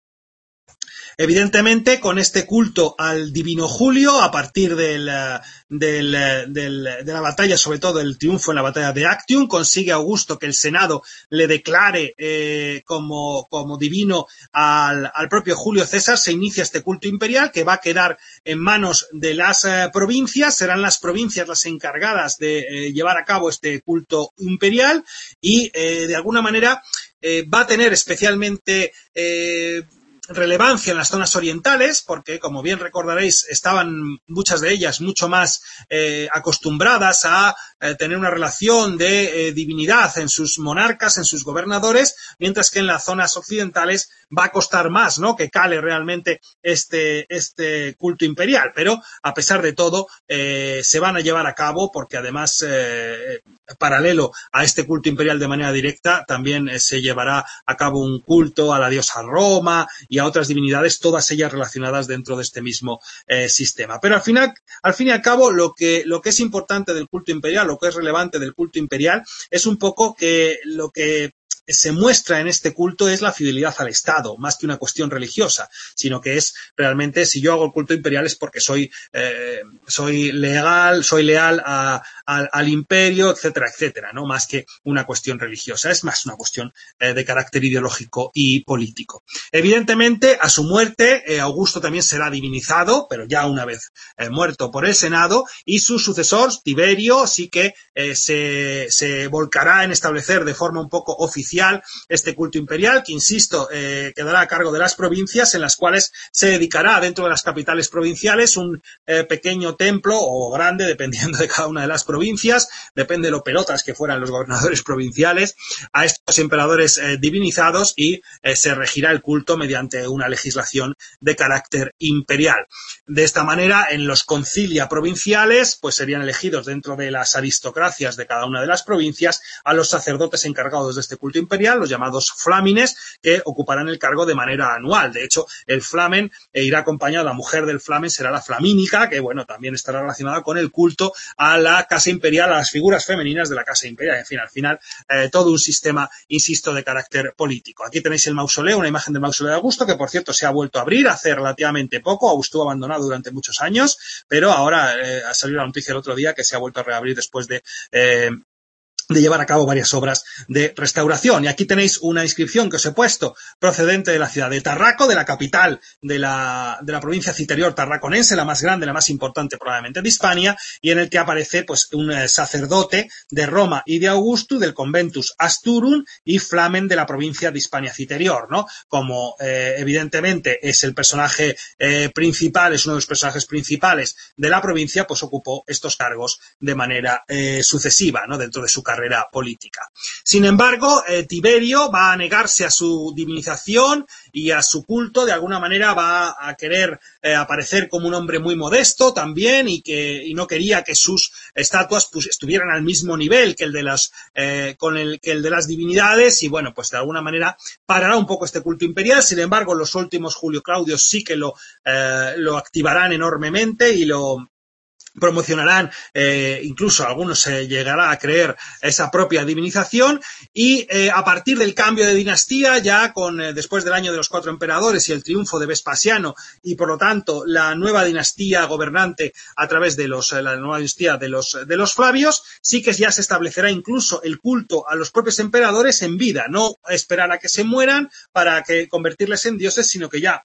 Evidentemente, con este culto al divino Julio, a partir del, del, del, de la batalla, sobre todo el triunfo en la batalla de Actium, consigue Augusto que el Senado le declare eh, como, como divino al, al propio Julio César. Se inicia este culto imperial que va a quedar en manos de las eh, provincias. Serán las provincias las encargadas de eh, llevar a cabo este culto imperial y, eh, de alguna manera, eh, va a tener especialmente eh, relevancia en las zonas orientales, porque, como bien recordaréis, estaban muchas de ellas mucho más eh, acostumbradas a eh, tener una relación de eh, divinidad en sus monarcas, en sus gobernadores, mientras que en las zonas occidentales va a costar más, ¿no?, que cale realmente este, este culto imperial. Pero, a pesar de todo, eh, se van a llevar a cabo, porque además, eh, paralelo a este culto imperial de manera directa, también eh, se llevará a cabo un culto a la diosa Roma y a otras divinidades, todas ellas relacionadas dentro de este mismo eh, sistema. Pero al final, al fin y al cabo, lo que, lo que es importante del culto imperial, lo que es relevante del culto imperial, es un poco que lo que se muestra en este culto es la fidelidad al Estado, más que una cuestión religiosa, sino que es realmente, si yo hago el culto imperial es porque soy, eh, soy legal, soy leal a, a, al imperio, etcétera, etcétera, ¿no? Más que una cuestión religiosa, es más una cuestión eh, de carácter ideológico y político. Evidentemente, a su muerte, eh, Augusto también será divinizado, pero ya una vez eh, muerto por el Senado, y su sucesor, Tiberio, sí que eh, se, se volcará en establecer de forma un poco oficial este culto imperial, que, insisto, eh, quedará a cargo de las provincias, en las cuales se dedicará dentro de las capitales provinciales un eh, pequeño templo, o grande, dependiendo de cada una de las provincias, depende de lo pelotas que fueran los gobernadores provinciales, a estos emperadores eh, divinizados, y eh, se regirá el culto mediante una legislación de carácter imperial. De esta manera, en los concilia provinciales, pues serían elegidos dentro de las aristocracias de cada una de las provincias a los sacerdotes encargados de este culto imperial, los llamados flamines, que ocuparán el cargo de manera anual. De hecho, el flamen eh, irá acompañado, la mujer del flamen será la flamínica, que, bueno, también estará relacionada con el culto a la casa imperial, a las figuras femeninas de la casa imperial. En fin, al final, eh, todo un sistema, insisto, de carácter político. Aquí tenéis el mausoleo, una imagen del mausoleo de Augusto, que, por cierto, se ha vuelto a abrir hace relativamente poco. Augusto estuvo abandonado durante muchos años, pero ahora eh, ha salido la noticia el otro día que se ha vuelto a reabrir después de eh, de llevar a cabo varias obras de restauración. Y aquí tenéis una inscripción que os he puesto, procedente de la ciudad de Tarraco, de la capital de la, de la provincia citerior tarraconense, la más grande, la más importante probablemente de Hispania, y en el que aparece, pues, un eh, sacerdote de Roma y de Augusto, del conventus Asturum, y flamen de la provincia de Hispania citerior, ¿no? Como eh, evidentemente es el personaje eh, principal, es uno de los personajes principales de la provincia, pues ocupó estos cargos de manera eh, sucesiva, ¿no?, dentro de su carrera política. Sin embargo, eh, Tiberio va a negarse a su divinización y a su culto. De alguna manera va a querer eh, aparecer como un hombre muy modesto también, y que y no quería que sus estatuas, pues, estuvieran al mismo nivel que el de las eh, con el que el de las divinidades, y, bueno, pues de alguna manera parará un poco este culto imperial. Sin embargo, los últimos Julio Claudio sí que lo eh, lo activarán enormemente y lo promocionarán, eh, incluso algunos se eh, llegará a creer esa propia divinización, y eh, a partir del cambio de dinastía, ya con eh, después del año de los cuatro emperadores y el triunfo de Vespasiano, y por lo tanto la nueva dinastía gobernante a través de los, eh, la nueva dinastía de los, de los Flavios, sí que ya se establecerá incluso el culto a los propios emperadores en vida, no esperar a que se mueran para que convertirles en dioses, sino que ya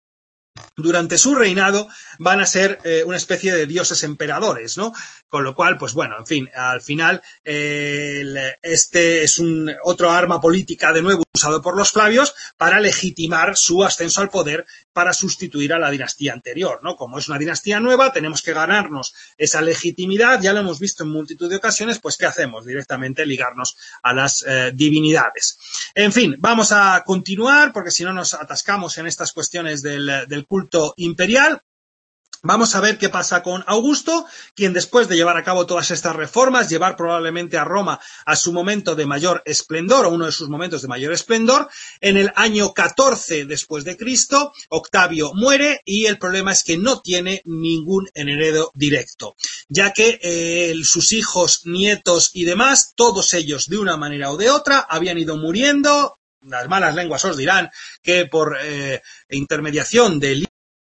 durante su reinado van a ser eh, una especie de dioses emperadores, ¿no? Con lo cual, pues bueno, en fin, al final eh, este es un otro arma política de nuevo usado por los Flavios para legitimar su ascenso al poder para sustituir a la dinastía anterior, ¿no? Como es una dinastía nueva, tenemos que ganarnos esa legitimidad, ya lo hemos visto en multitud de ocasiones, pues ¿qué hacemos? Directamente ligarnos a las eh, divinidades. En fin, vamos a continuar porque si no nos atascamos en estas cuestiones del, del culto imperial. Vamos a ver qué pasa con Augusto, quien después de llevar a cabo todas estas reformas, llevar probablemente a Roma a su momento de mayor esplendor, o uno de sus momentos de mayor esplendor, en el año catorce después de Cristo, Octavio muere y el problema es que no tiene ningún heredero directo, ya que eh, sus hijos, nietos y demás, todos ellos de una manera o de otra, habían ido muriendo. Las malas lenguas os dirán que por eh, intermediación de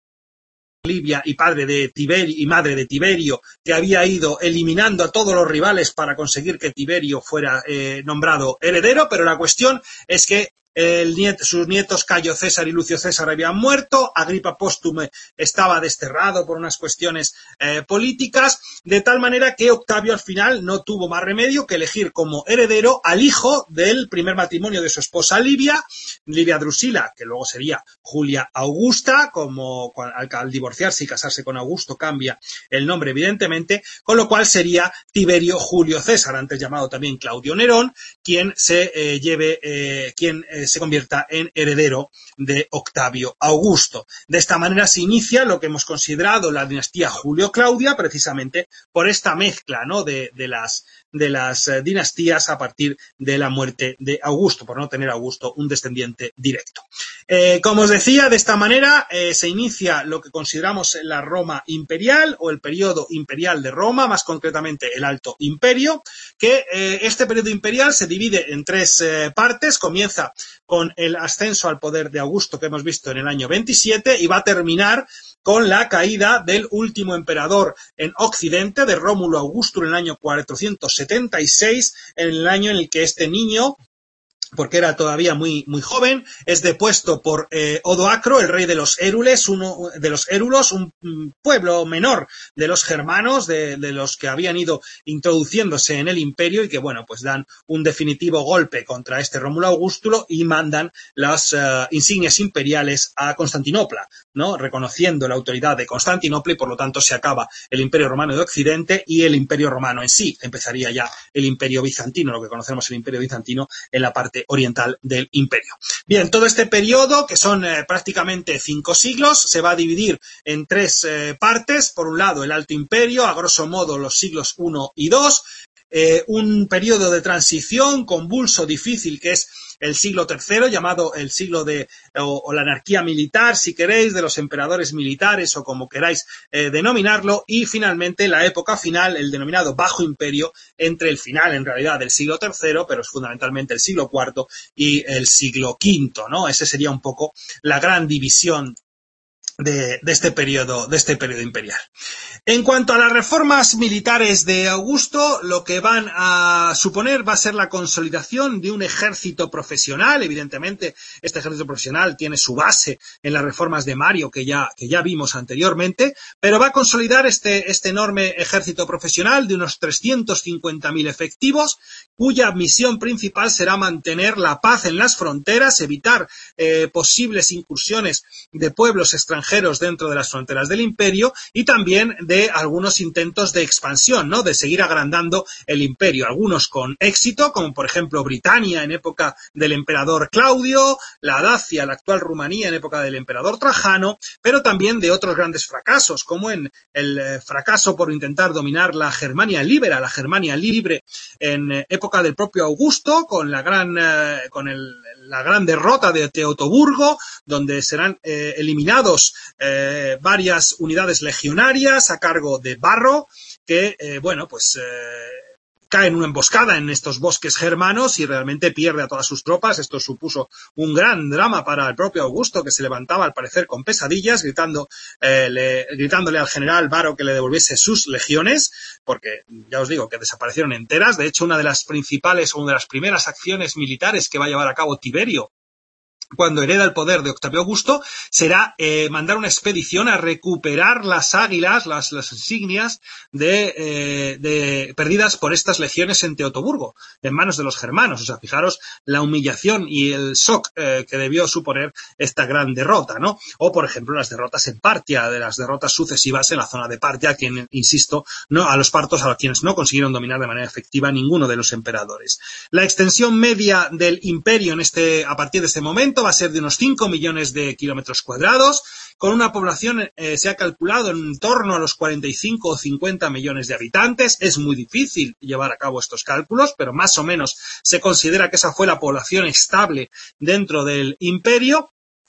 Livia y padre de Tiberio y madre de Tiberio, que había ido eliminando a todos los rivales para conseguir que Tiberio fuera eh, nombrado heredero, pero la cuestión es que el nieto, sus nietos Cayo César y Lucio César habían muerto, Agripa Póstume estaba desterrado por unas cuestiones eh, políticas, de tal manera que Octavio al final no tuvo más remedio que elegir como heredero al hijo del primer matrimonio de su esposa Livia, Livia Drusila, que luego sería Julia Augusta, como al, al divorciarse y casarse con Augusto cambia el nombre evidentemente, con lo cual sería Tiberio Julio César, antes llamado también Claudio Nerón, quien se eh, lleve, eh, quien eh, se convierta en heredero de Octavio Augusto. De esta manera se inicia lo que hemos considerado la dinastía Julio-Claudia, precisamente por esta mezcla, ¿no? de, de las, de las eh, dinastías a partir de la muerte de Augusto, por no tener Augusto un descendiente directo. Eh, como os decía, de esta manera eh, se inicia lo que consideramos la Roma imperial o el periodo imperial de Roma, más concretamente el Alto Imperio, que eh, este periodo imperial se divide en tres eh, partes, comienza con el ascenso al poder de Augusto que hemos visto en el año veintisiete y va a terminar con la caída del último emperador en Occidente, de Rómulo Augusto, en el año cuatrocientos setenta y seis, en el año en el que este niño, porque era todavía muy, muy joven, es depuesto por eh, Odoacro, el rey de los Érules, uno de los Érulos, un, un pueblo menor de los germanos, de, de los que habían ido introduciéndose en el imperio y que, bueno, pues dan un definitivo golpe contra este Rómulo Augusto y mandan las uh, insignias imperiales a Constantinopla, ¿no? Reconociendo la autoridad de Constantinopla y por lo tanto se acaba el Imperio Romano de Occidente y el Imperio Romano en sí. Empezaría ya el Imperio Bizantino, lo que conocemos el Imperio Bizantino en la parte oriental del imperio. Bien, todo este periodo, que son eh, prácticamente cinco siglos, se va a dividir en tres eh, partes. Por un lado, el Alto Imperio, a grosso modo los siglos uno y dos, eh, un periodo de transición convulso, difícil, que es el siglo tercero, llamado el siglo de, o, o la anarquía militar, si queréis, de los emperadores militares o como queráis eh, denominarlo, y finalmente la época final, el denominado Bajo Imperio, entre el final, en realidad, del siglo tercero, pero es fundamentalmente el siglo cuarto y el siglo quinto, ¿no? Ese sería un poco la gran división de, de este periodo, de este periodo imperial. En cuanto a las reformas militares de Augusto, lo que van a suponer va a ser la consolidación de un ejército profesional. Evidentemente, este ejército profesional tiene su base en las reformas de Mario, que ya, que ya vimos anteriormente, pero va a consolidar este, este enorme ejército profesional de unos trescientos cincuenta mil efectivos, cuya misión principal será mantener la paz en las fronteras, evitar eh, posibles incursiones de pueblos extranjeros dentro de las fronteras del imperio y también de de algunos intentos de expansión, ¿no? De seguir agrandando el imperio, algunos con éxito, como por ejemplo Britania en época del emperador Claudio, la Dacia, la actual Rumanía en época del emperador Trajano, pero también de otros grandes fracasos, como en el eh, fracaso por intentar dominar la Germania Libera, la Germania libre en eh, época del propio Augusto, con la gran, eh, con el, la gran derrota de Teutoburgo, donde serán eh, eliminados eh, varias unidades legionarias a cargo de Varro, que, eh, bueno, pues eh, cae en una emboscada en estos bosques germanos y realmente pierde a todas sus tropas. Esto supuso un gran drama para el propio Augusto, que se levantaba al parecer con pesadillas, gritando, eh, le, gritándole al general Varro que le devolviese sus legiones, porque ya os digo que desaparecieron enteras. De hecho, una de las principales o una de las primeras acciones militares que va a llevar a cabo Tiberio cuando hereda el poder de Octavio Augusto, será eh, mandar una expedición a recuperar las águilas, las, las insignias de, eh, de perdidas por estas legiones en Teutoburgo, en manos de los germanos. O sea, fijaros la humillación y el shock eh, que debió suponer esta gran derrota, ¿no? O, por ejemplo, las derrotas en Partia, de las derrotas sucesivas en la zona de Partia, a quien, insisto, no, a los partos, a quienes no consiguieron dominar de manera efectiva ninguno de los emperadores. La extensión media del imperio en este, a partir de este momento va a ser de unos cinco millones de kilómetros cuadrados, con una población, eh, se ha calculado en torno a los cuarenta y cinco o cincuenta millones de habitantes. Es muy difícil llevar a cabo estos cálculos, pero más o menos se considera que esa fue la población estable dentro del imperio.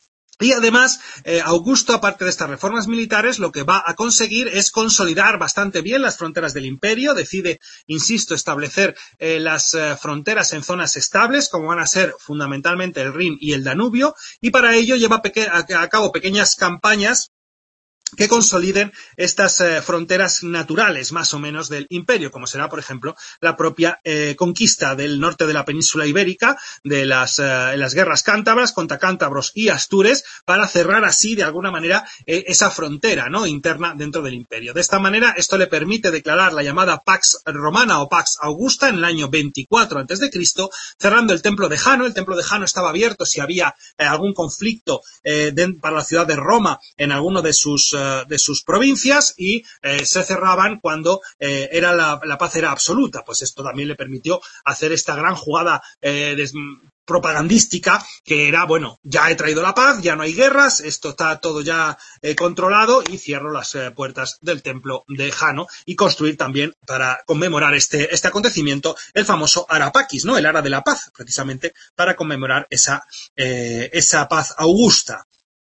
Y además, eh, Augusto, aparte de estas reformas militares, lo que va a conseguir es consolidar bastante bien las fronteras del imperio. Decide, insisto, establecer eh, las eh, fronteras en zonas estables, como van a ser fundamentalmente el Rin y el Danubio, y para ello lleva a, a cabo pequeñas campañas que consoliden estas eh, fronteras naturales, más o menos, del imperio, como será, por ejemplo, la propia eh, conquista del norte de la península ibérica, de las, eh, las guerras cántabras contra cántabros y astures, para cerrar así, de alguna manera, eh, esa frontera, ¿no?, interna dentro del imperio. De esta manera, esto le permite declarar la llamada Pax Romana o Pax Augusta en el año veinticuatro antes de Cristo, cerrando el templo de Jano. El templo de Jano estaba abierto si había eh, algún conflicto eh, de, para la ciudad de Roma en alguno de sus eh, de sus provincias, y eh, se cerraban cuando eh, era la, la paz era absoluta. Pues esto también le permitió hacer esta gran jugada eh, des, propagandística, que era, bueno, ya he traído la paz, ya no hay guerras, esto está todo ya eh, controlado, y cierro las eh, puertas del templo de Jano, y construir también, para conmemorar este, este acontecimiento, el famoso Arapakis, ¿no?, el Ara de la Paz, precisamente para conmemorar esa, eh, esa paz augusta.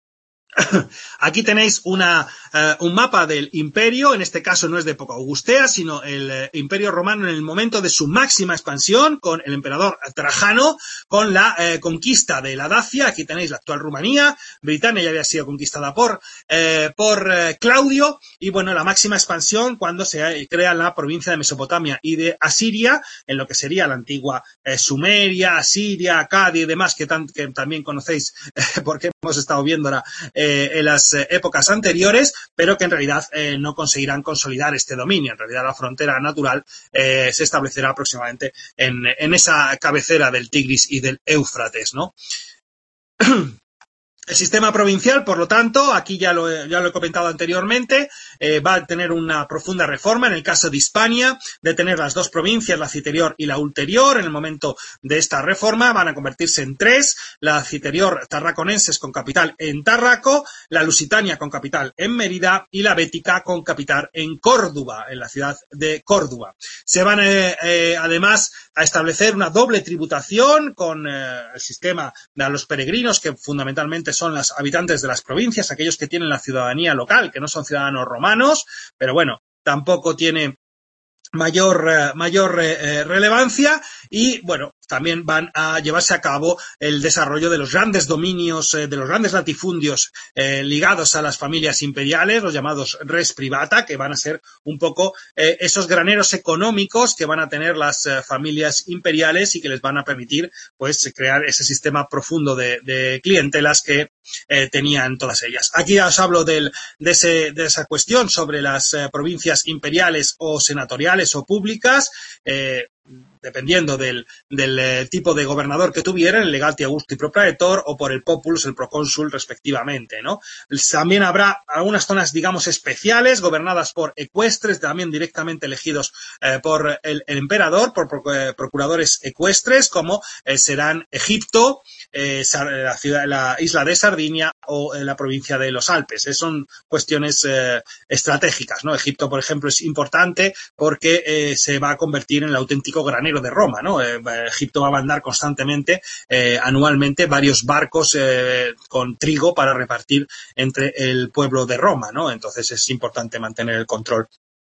Aquí tenéis una, uh, un mapa del imperio. En este caso no es de época augustea, sino el uh, imperio romano en el momento de su máxima expansión, con el emperador Trajano, con la uh, conquista de la Dacia. Aquí tenéis la actual Rumanía. Britania ya había sido conquistada por, uh, por uh, Claudio, y bueno, la máxima expansión cuando se crea la provincia de Mesopotamia y de Asiria, en lo que sería la antigua uh, Sumeria, Asiria, Acadia y demás, que, tan, que también conocéis uh, porque hemos estado viéndola uh, en las épocas anteriores, pero que en realidad eh, no conseguirán consolidar este dominio. En realidad la frontera natural eh, se establecerá aproximadamente en, en esa cabecera del Tigris y del Éufrates, ¿no? El sistema provincial, por lo tanto, aquí ya lo, ya lo he comentado anteriormente, eh, va a tener una profunda reforma en el caso de Hispania, de tener las dos provincias, la citerior y la ulterior. En el momento de esta reforma van a convertirse en tres: la citerior tarraconenses con capital en Tárraco, la lusitania con capital en Mérida y la bética con capital en Córdoba, en la ciudad de Córdoba. Se van eh, eh, además a establecer una doble tributación con eh, el sistema de los peregrinos, que fundamentalmente son los habitantes de las provincias, aquellos que tienen la ciudadanía local, que no son ciudadanos romanos, pero bueno, tampoco tiene mayor, eh, mayor eh, relevancia. Y bueno, también van a llevarse a cabo el desarrollo de los grandes dominios, eh, de los grandes latifundios eh, ligados a las familias imperiales, los llamados res privata, que van a ser un poco eh, esos graneros económicos que van a tener las eh, familias imperiales, y que les van a permitir, pues, crear ese sistema profundo de, de clientelas que eh, tenían todas ellas. Aquí ya os hablo del, de, ese, de esa cuestión sobre las eh, provincias imperiales o senatoriales o públicas, eh, dependiendo del, del eh, tipo de gobernador que tuvieran, el legati augusti pro praetor, o por el populus, el procónsul, respectivamente, ¿no? También habrá algunas zonas, digamos, especiales, gobernadas por ecuestres, también directamente elegidos eh, por el, el emperador, por, por eh, procuradores ecuestres, como eh, serán Egipto, eh, la, ciudad, la isla de Sardinia o eh, la provincia de los Alpes. Eh, son cuestiones eh, estratégicas, ¿no? Egipto, por ejemplo, es importante porque eh, se va a convertir en el auténtico granero de Roma, ¿no? Eh, Egipto va a mandar constantemente, eh, anualmente, varios barcos eh, con trigo para repartir entre el pueblo de Roma, ¿no? Entonces es importante mantener el control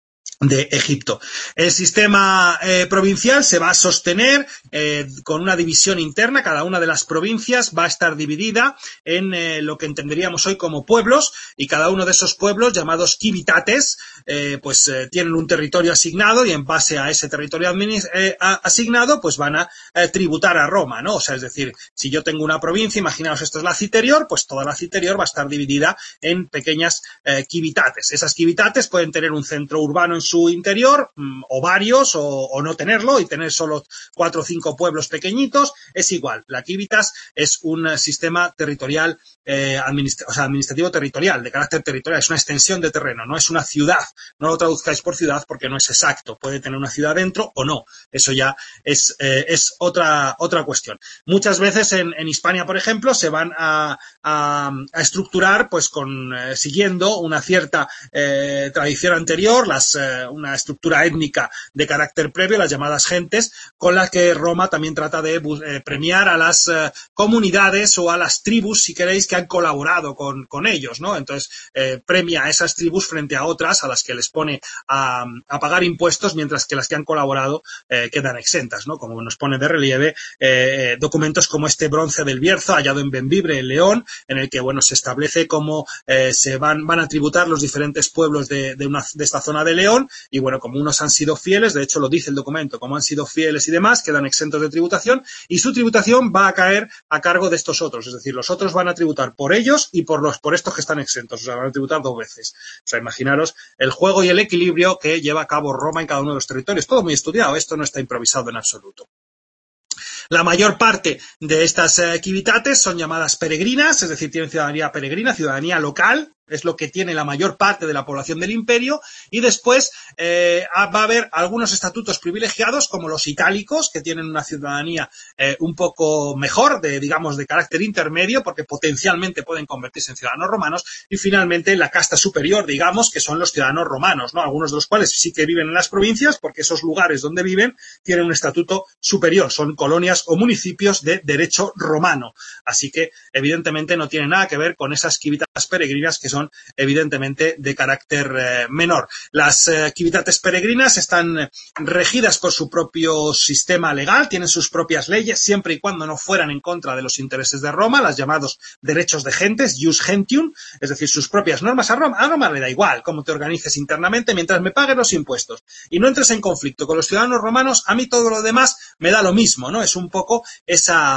de Egipto. El sistema eh, provincial se va a sostener eh, con una división interna. Cada una de las provincias va a estar dividida en eh, lo que entenderíamos hoy como pueblos, y cada uno de esos pueblos, llamados kibitates, eh, pues eh, tienen un territorio asignado, y en base a ese territorio eh, asignado pues van a eh, tributar a Roma, ¿no? O sea, es decir, si yo tengo una provincia, imaginaos esto es la citerior, pues toda la citerior va a estar dividida en pequeñas eh, kibitates. Esas kibitates pueden tener un centro urbano en su su interior, o varios, o, o no tenerlo, y tener solo cuatro o cinco pueblos pequeñitos, es igual. La Kivitas es un sistema territorial, eh, administra o sea, administrativo territorial, de carácter territorial, es una extensión de terreno, no es una ciudad. No lo traduzcáis por ciudad porque no es exacto, puede tener una ciudad dentro o no, eso ya es, eh, es otra, otra cuestión. Muchas veces en, en Hispania, por ejemplo, se van a, a, a estructurar pues con eh, siguiendo una cierta eh, tradición anterior, las eh, una estructura étnica de carácter previo, las llamadas gentes, con las que Roma también trata de eh, premiar a las eh, comunidades o a las tribus, si queréis, que han colaborado con, con ellos, ¿no? Entonces, eh, premia a esas tribus frente a otras a las que les pone a, a pagar impuestos, mientras que las que han colaborado eh, quedan exentas, ¿no? Como nos pone de relieve eh, documentos como este bronce del Bierzo, hallado en Bembibre, en León, en el que, bueno, se establece cómo eh, se van, van a tributar los diferentes pueblos de, de, una, de esta zona de León. Y bueno, como unos han sido fieles, de hecho lo dice el documento, como han sido fieles y demás, quedan exentos de tributación, y su tributación va a caer a cargo de estos otros, es decir, los otros van a tributar por ellos y por los por estos que están exentos, o sea, van a tributar dos veces. O sea, imaginaros el juego y el equilibrio que lleva a cabo Roma en cada uno de los territorios. Todo muy estudiado, esto no está improvisado en absoluto. La mayor parte de estas eh, kibitates son llamadas peregrinas, es decir, tienen ciudadanía peregrina, ciudadanía local, es lo que tiene la mayor parte de la población del imperio, y después eh, va a haber algunos estatutos privilegiados como los itálicos, que tienen una ciudadanía eh, un poco mejor, de digamos de carácter intermedio, porque potencialmente pueden convertirse en ciudadanos romanos, y finalmente la casta superior, digamos, que son los ciudadanos romanos, ¿no? Algunos de los cuales sí que viven en las provincias, porque esos lugares donde viven tienen un estatuto superior, son colonias o municipios de derecho romano, así que evidentemente no tiene nada que ver con esas kivitas peregrinas que son evidentemente de carácter eh, menor. Las eh, kivitates peregrinas están regidas por su propio sistema legal, tienen sus propias leyes, siempre y cuando no fueran en contra de los intereses de Roma, las llamados derechos de gentes, jus gentium, es decir, sus propias normas. A Roma, a Roma le da igual cómo te organices internamente mientras me paguen los impuestos y no entres en conflicto con los ciudadanos romanos, a mí todo lo demás me da lo mismo, ¿no? Es un poco esa...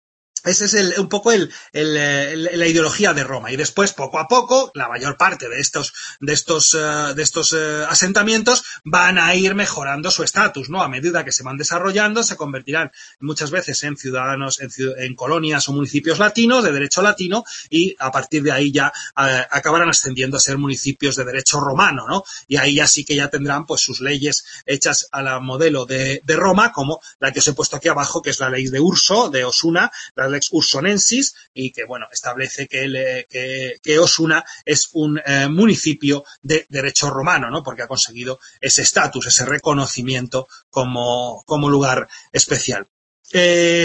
Ese es el, un poco el, el, el, la ideología de Roma. Y después, poco a poco, la mayor parte de estos, de estos, uh, de estos uh, asentamientos van a ir mejorando su estatus, ¿no? A medida que se van desarrollando, se convertirán muchas veces en ciudadanos, en, en colonias o municipios latinos, de derecho latino, y a partir de ahí ya uh, acabarán ascendiendo a ser municipios de derecho romano, ¿no? Y ahí ya sí que ya tendrán, pues, sus leyes hechas a la modelo de, de Roma, como la que os he puesto aquí abajo, que es la ley de Urso, de Osuna, la Lex Ursonensis, y que, bueno, establece que, el, que, que Osuna es un eh, municipio de derecho romano, ¿no? Porque ha conseguido ese estatus, ese reconocimiento como, como lugar especial. Eh,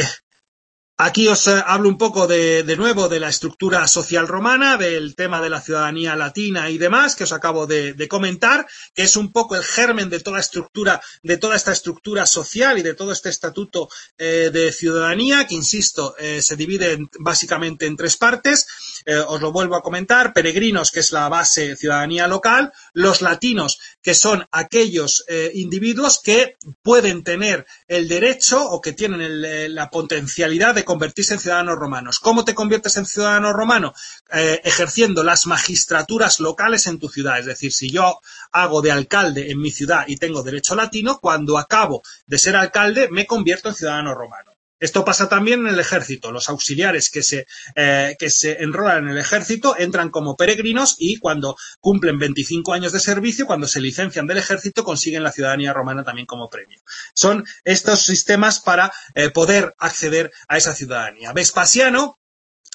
Aquí os eh, hablo un poco de, de nuevo de la estructura social romana, del tema de la ciudadanía latina y demás, que os acabo de, de comentar, que es un poco el germen de toda estructura, de toda esta estructura social y de todo este estatuto eh, de ciudadanía, que, insisto, eh, se divide en, básicamente en tres partes. Eh, os lo vuelvo a comentar: peregrinos, que es la base ciudadanía local; los latinos, que son aquellos eh, individuos que pueden tener el derecho o que tienen el, la potencialidad de convertirse en ciudadanos romanos. ¿Cómo te conviertes en ciudadano romano? Eh, ejerciendo las magistraturas locales en tu ciudad. Es decir, si yo hago de alcalde en mi ciudad y tengo derecho latino, cuando acabo de ser alcalde me convierto en ciudadano romano. Esto pasa también en el ejército. Los auxiliares que se, eh, que se enrolan en el ejército entran como peregrinos y cuando cumplen veinticinco años de servicio, cuando se licencian del ejército, consiguen la ciudadanía romana también como premio. Son estos sistemas para eh, poder acceder a esa ciudadanía. Vespasiano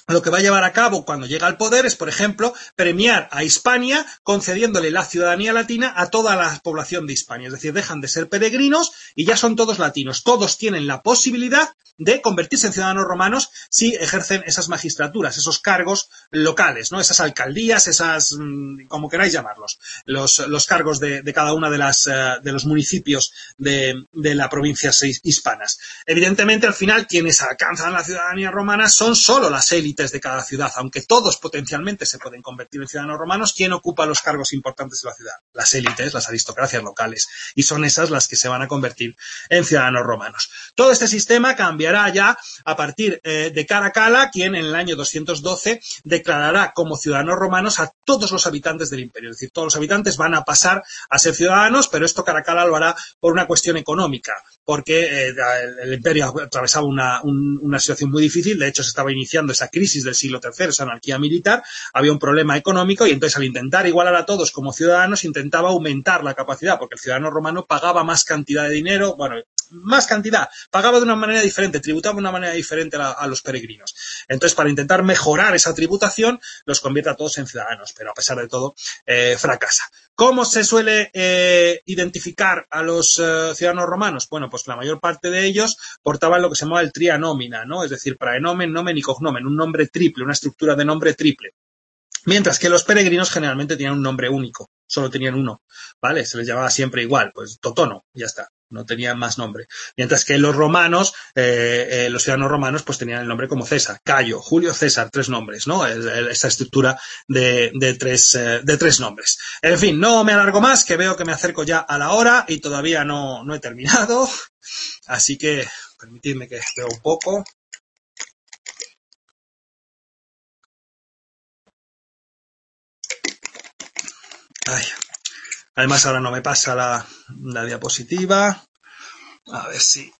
lo que va a llevar a cabo cuando llega al poder es, por ejemplo, premiar a Hispania concediéndole la ciudadanía latina a toda la población de Hispania. Es decir, dejan de ser peregrinos y ya son todos latinos. Todos tienen la posibilidad de convertirse en ciudadanos romanos si ejercen esas magistraturas, esos cargos locales, ¿no? Esas alcaldías, esas, como queráis llamarlos, los, los cargos de, de cada una de las de los municipios de, de las provincias hispanas. Evidentemente, al final, quienes alcanzan la ciudadanía romana son solo las élites de cada ciudad, aunque todos potencialmente se pueden convertir en ciudadanos romanos. ¿Quién ocupa los cargos importantes de la ciudad? Las élites, las aristocracias locales, y son esas las que se van a convertir en ciudadanos romanos. Todo este sistema cambiará ya a partir eh, de Caracalla, quien en el año doscientos doce declarará como ciudadanos romanos a todos los habitantes del imperio. Es decir, todos los habitantes van a pasar a ser ciudadanos, pero esto Caracalla lo hará por una cuestión económica, porque eh, el imperio atravesaba una, un, una situación muy difícil. De hecho, se estaba iniciando esa crisis del siglo tercero, esa anarquía militar, había un problema económico y entonces al intentar igualar a todos como ciudadanos intentaba aumentar la capacidad, porque el ciudadano romano pagaba más cantidad de dinero, bueno, más cantidad, pagaba de una manera diferente, tributaba de una manera diferente a, a los peregrinos. Entonces, para intentar mejorar esa tributación, los convierte a todos en ciudadanos, pero a pesar de todo, eh, fracasa. ¿Cómo se suele eh, identificar a los eh, ciudadanos romanos? Bueno, pues la mayor parte de ellos portaban lo que se llamaba el tria nomina, ¿no? Es decir, praenomen, nomen y cognomen, un nombre triple, una estructura de nombre triple. Mientras que los peregrinos generalmente tenían un nombre único, solo tenían uno, ¿vale? Se les llamaba siempre igual, pues Totono, ya está, no tenían más nombre. Mientras que los romanos, eh, eh, los ciudadanos romanos, pues tenían el nombre como César, Cayo, Julio, César, tres nombres, ¿no? Esa estructura de, de, tres, eh, de tres nombres. En fin, no me alargo más, que veo que me acerco ya a la hora y todavía no, no he terminado, así que permitidme que vea un poco. Ay. Además, ahora no me pasa la, la diapositiva. A ver si...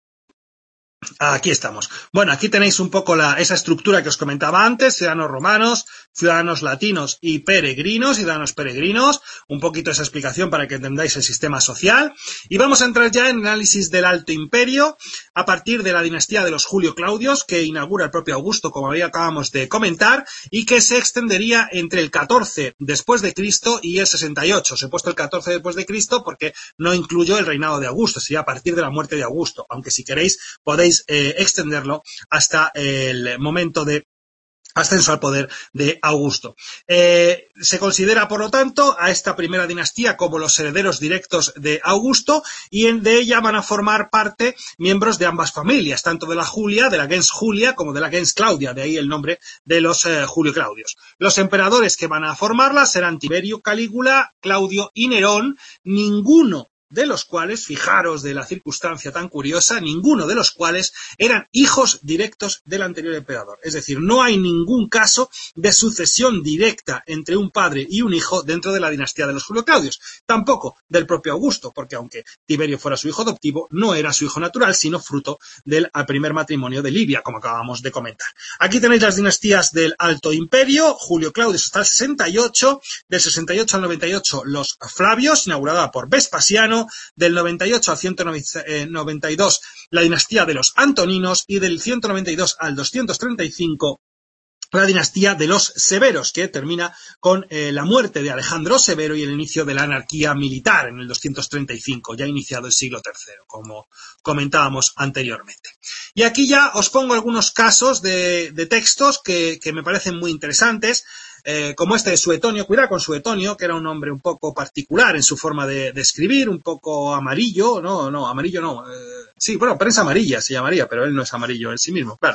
Aquí estamos. Bueno, aquí tenéis un poco la, esa estructura que os comentaba antes, ciudadanos romanos, ciudadanos latinos y peregrinos, ciudadanos peregrinos, un poquito esa explicación para que entendáis el sistema social. Y vamos a entrar ya en análisis del Alto Imperio, a partir de la dinastía de los Julio Claudios, que inaugura el propio Augusto, como había acabamos de comentar, y que se extendería entre el catorce después de Cristo y el sesenta y ocho. Os he puesto el catorce después de Cristo porque no incluyo el reinado de Augusto, sería a partir de la muerte de Augusto, aunque si queréis podéis Eh, extenderlo hasta el momento de ascenso al poder de Augusto. Eh, se considera, por lo tanto, a esta primera dinastía como los herederos directos de Augusto, y en, de ella van a formar parte miembros de ambas familias, tanto de la Julia, de la gens Julia, como de la gens Claudia, de ahí el nombre de los eh, Julio Claudios. Los emperadores que van a formarla serán Tiberio, Calígula, Claudio y Nerón, ninguno de los cuales, fijaros de la circunstancia tan curiosa, ninguno de los cuales eran hijos directos del anterior emperador. Es decir, no hay ningún caso de sucesión directa entre un padre y un hijo dentro de la dinastía de los Julio Claudios. Tampoco del propio Augusto, porque aunque Tiberio fuera su hijo adoptivo, no era su hijo natural, sino fruto del primer matrimonio de Livia, como acabamos de comentar. Aquí tenéis las dinastías del Alto Imperio, Julio Claudios hasta el sesenta y ocho, del sesenta y ocho al noventa y ocho los Flavios, inaugurada por Vespasiano, del noventa y ocho al ciento noventa y dos la dinastía de los Antoninos y del ciento noventa y dos al doscientos treinta y cinco la dinastía de los Severos, que termina con eh, la muerte de Alejandro Severo y el inicio de la anarquía militar en el doscientos treinta y cinco, ya iniciado el siglo tercero, como comentábamos anteriormente. Y aquí ya os pongo algunos casos de, de textos que, que me parecen muy interesantes, eh, como este de Suetonio. Cuidado con Suetonio, que era un hombre un poco particular en su forma de, de escribir, un poco amarillo, no, no, amarillo no, eh, sí, bueno, prensa amarilla se llamaría, pero él no es amarillo en sí mismo, claro.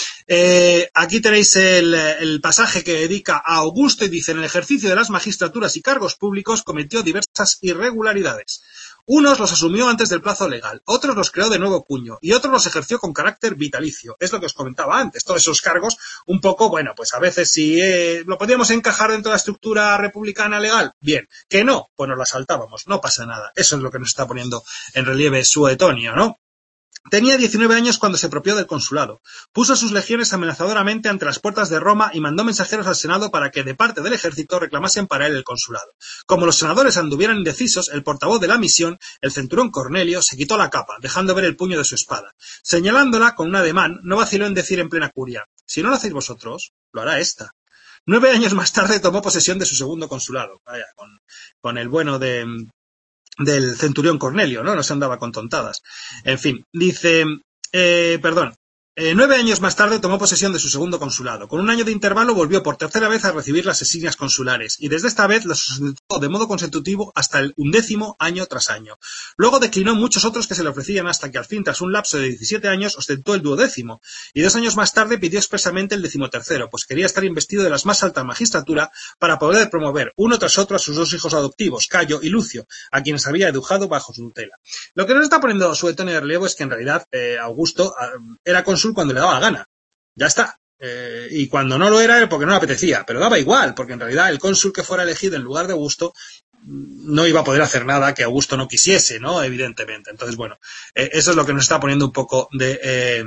Eh, aquí tenéis el, el pasaje que dedica a Augusto y dice: en el ejercicio de las magistraturas y cargos públicos cometió diversas irregularidades. Unos los asumió antes del plazo legal, otros los creó de nuevo cuño y otros los ejerció con carácter vitalicio. Es lo que os comentaba antes, todos esos cargos un poco, bueno, pues a veces si eh, lo podíamos encajar dentro de la estructura republicana legal, bien, que no, pues nos la saltábamos, no pasa nada. Eso es lo que nos está poniendo en relieve Suetonio, ¿no? Tenía diecinueve años cuando se apropió del consulado. Puso sus legiones amenazadoramente ante las puertas de Roma y mandó mensajeros al Senado para que, de parte del ejército, reclamasen para él el consulado. Como los senadores anduvieran indecisos, el portavoz de la misión, el centurión Cornelio, se quitó la capa, dejando ver el puño de su espada. Señalándola con un ademán, no vaciló en decir en plena curia: si no lo hacéis vosotros, lo hará esta. Nueve años más tarde tomó posesión de su segundo consulado. Vaya, con, con el bueno de, del centurión Cornelio, ¿no? No se andaba con tontadas. En fin, dice, eh, perdón. Eh, nueve años más tarde tomó posesión de su segundo consulado. Con un año de intervalo volvió por tercera vez a recibir las insignias consulares y desde esta vez las solicitó de modo consecutivo hasta el undécimo año tras año. Luego declinó muchos otros que se le ofrecían hasta que al fin, tras un lapso de diecisiete años, ostentó el duodécimo y dos años más tarde pidió expresamente el decimotercero, pues quería estar investido de la más alta magistratura para poder promover uno tras otro a sus dos hijos adoptivos, Cayo y Lucio, a quienes había educado bajo su tutela. Lo que nos está poniendo Suetonio de relevo es que en realidad eh, Augusto eh, era cónsul cuando le daba la gana. Ya está. Eh, y cuando no lo era era porque no le apetecía, pero daba igual, porque en realidad el cónsul que fuera elegido en lugar de Augusto no iba a poder hacer nada que Augusto no quisiese, ¿no? Evidentemente. Entonces, bueno, eh, eso es lo que nos está poniendo un poco de, eh,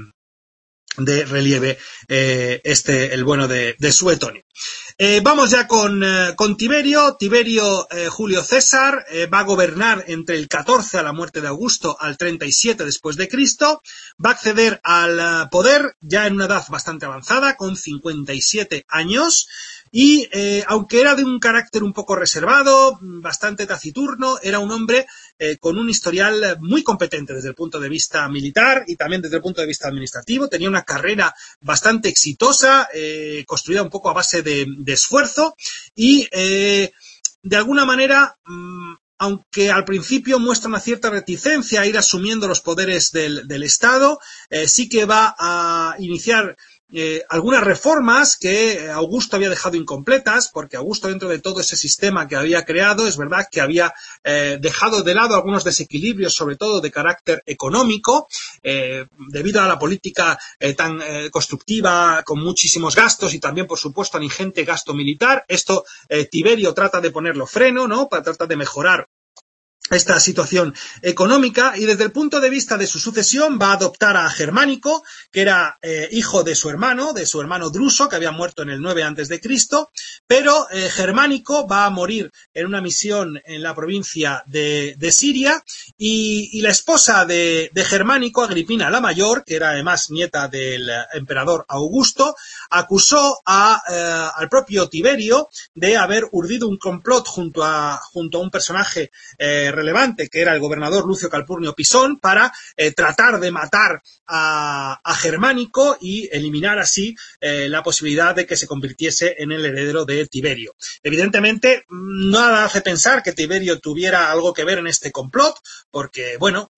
de relieve eh, este, el bueno de, de Suetonio. Eh, vamos ya con, eh, con Tiberio. Tiberio eh, Julio César eh, va a gobernar entre el catorce a la muerte de Augusto al treinta y siete después de Cristo. Va a acceder al poder ya en una edad bastante avanzada, con cincuenta y siete años. Y eh, aunque era de un carácter un poco reservado, bastante taciturno, era un hombre eh, con un historial muy competente desde el punto de vista militar y también desde el punto de vista administrativo. Tenía una carrera bastante exitosa, eh, construida un poco a base de, de esfuerzo y eh, de alguna manera, mmm, aunque al principio muestra una cierta reticencia a ir asumiendo los poderes del, del Estado, eh, sí que va a iniciar Eh, algunas reformas que Augusto había dejado incompletas, porque Augusto, dentro de todo ese sistema que había creado, es verdad que había eh, dejado de lado algunos desequilibrios, sobre todo de carácter económico, eh, debido a la política eh, tan eh, constructiva, con muchísimos gastos y también, por supuesto, al ingente gasto militar. Esto eh, Tiberio trata de ponerlo freno, ¿no? Para tratar de mejorar esta situación económica, y desde el punto de vista de su sucesión va a adoptar a Germánico, que era eh, hijo de su hermano, de su hermano Druso, que había muerto en el nueve antes de Cristo, pero eh, Germánico va a morir en una misión en la provincia de, de Siria, y, y la esposa de, de Germánico, Agripina la Mayor, que era además nieta del emperador Augusto, acusó a, eh, al propio Tiberio de haber urdido un complot junto a, junto a un personaje eh, relevante, que era el gobernador Lucio Calpurnio Pisón, para eh, tratar de matar a, a Germánico y eliminar así eh, la posibilidad de que se convirtiese en el heredero de Tiberio. Evidentemente, nada hace pensar que Tiberio tuviera algo que ver en este complot, porque, bueno,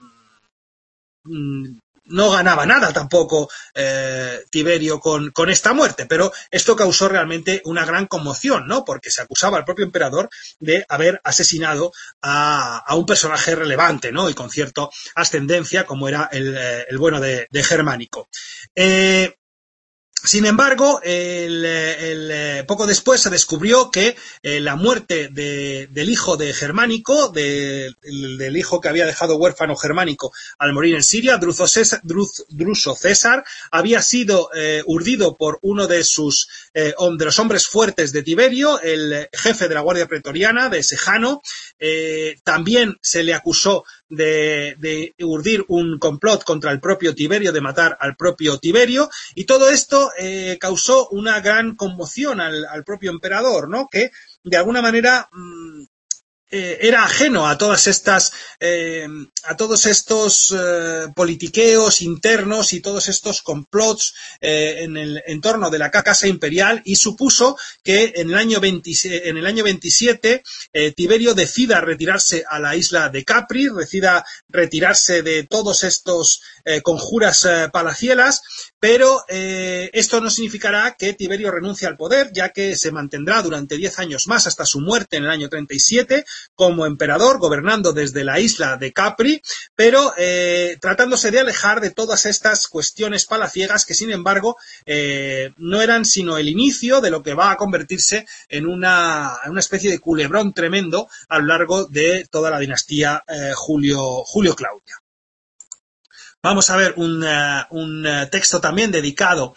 no ganaba nada tampoco eh, Tiberio con, con esta muerte, pero esto causó realmente una gran conmoción, ¿no? Porque se acusaba al propio emperador de haber asesinado a, a un personaje relevante, ¿no? Y con cierta ascendencia, como era el, el bueno de, de Germánico. Eh, Sin embargo, el, el, poco después se descubrió que eh, la muerte de, del hijo de Germánico, de, el, del hijo que había dejado huérfano Germánico al morir en Siria, Druso César, Druz, Druso César, había sido eh, urdido por uno de sus eh, de los hombres fuertes de Tiberio, el jefe de la Guardia Pretoriana, de Sejano. Eh, también se le acusó de, de urdir un complot contra el propio Tiberio, de matar al propio Tiberio, y todo esto eh, causó una gran conmoción al, al propio emperador, ¿no? Que de alguna manera mmm, eh, era ajeno a todas estas, eh, a todos estos eh, politiqueos internos y todos estos complots eh, en el entorno de la casa imperial, y supuso que en el año, veinte, en el año veintisiete eh, Tiberio decida retirarse a la isla de Capri, decida retirarse de todos estos eh, conjuras eh, palacielas, pero eh, esto no significará que Tiberio renuncie al poder, ya que se mantendrá durante diez años más hasta su muerte en el año treinta y siete como emperador, gobernando desde la isla de Capri, pero eh, tratándose de alejar de todas estas cuestiones palaciegas que, sin embargo, eh, no eran sino el inicio de lo que va a convertirse en una, en una especie de culebrón tremendo a lo largo de toda la dinastía eh, Julio, Julio Claudia. Vamos a ver un, uh, un uh, texto también dedicado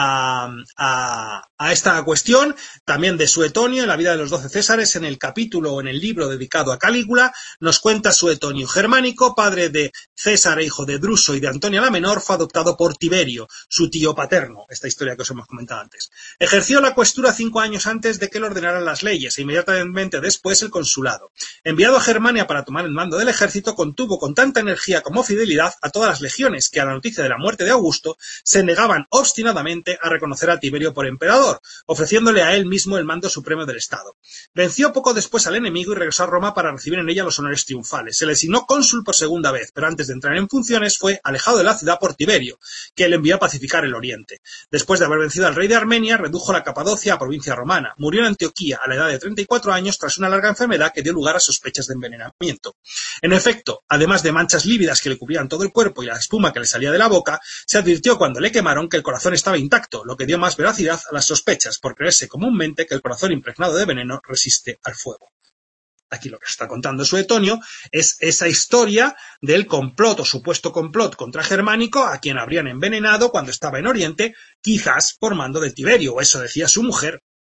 a, a, a esta cuestión, también de Suetonio, en la vida de los doce Césares, en el capítulo o en el libro dedicado a Calígula, nos cuenta Suetonio Germánico, padre de César e hijo de Druso y de Antonia la Menor, fue adoptado por Tiberio, su tío paterno, esta historia que os hemos comentado antes. Ejerció la cuestura cinco años antes de que le ordenaran las leyes e inmediatamente después el consulado. Enviado a Germania para tomar el mando del ejército, contuvo con tanta energía como fidelidad a todas las legiones que a la noticia de la muerte de Augusto se negaban obstinadamente a reconocer a Tiberio por emperador, ofreciéndole a él mismo el mando supremo del Estado. Venció poco después al enemigo y regresó a Roma para recibir en ella los honores triunfales. Se le designó cónsul por segunda vez, pero antes de entrar en funciones fue alejado de la ciudad por Tiberio, que le envió a pacificar el oriente. Después de haber vencido al rey de Armenia, redujo la Capadocia a provincia romana. Murió en Antioquía a la edad de treinta y cuatro años tras una larga enfermedad que dio lugar a sospechas de envenenamiento. En efecto, además de manchas lívidas que le cubrían todo el cuerpo y la espuma que le salía de la boca, se advirtió cuando le quemaron que el corazón estaba intacto, lo que dio más veracidad a las sospechas, por creerse comúnmente que el corazón impregnado de veneno resiste al fuego. Aquí lo que está contando Suetonio es esa historia del complot o supuesto complot contra Germánico, a quien habrían envenenado cuando estaba en Oriente, quizás por mando de Tiberio, o eso decía su mujer.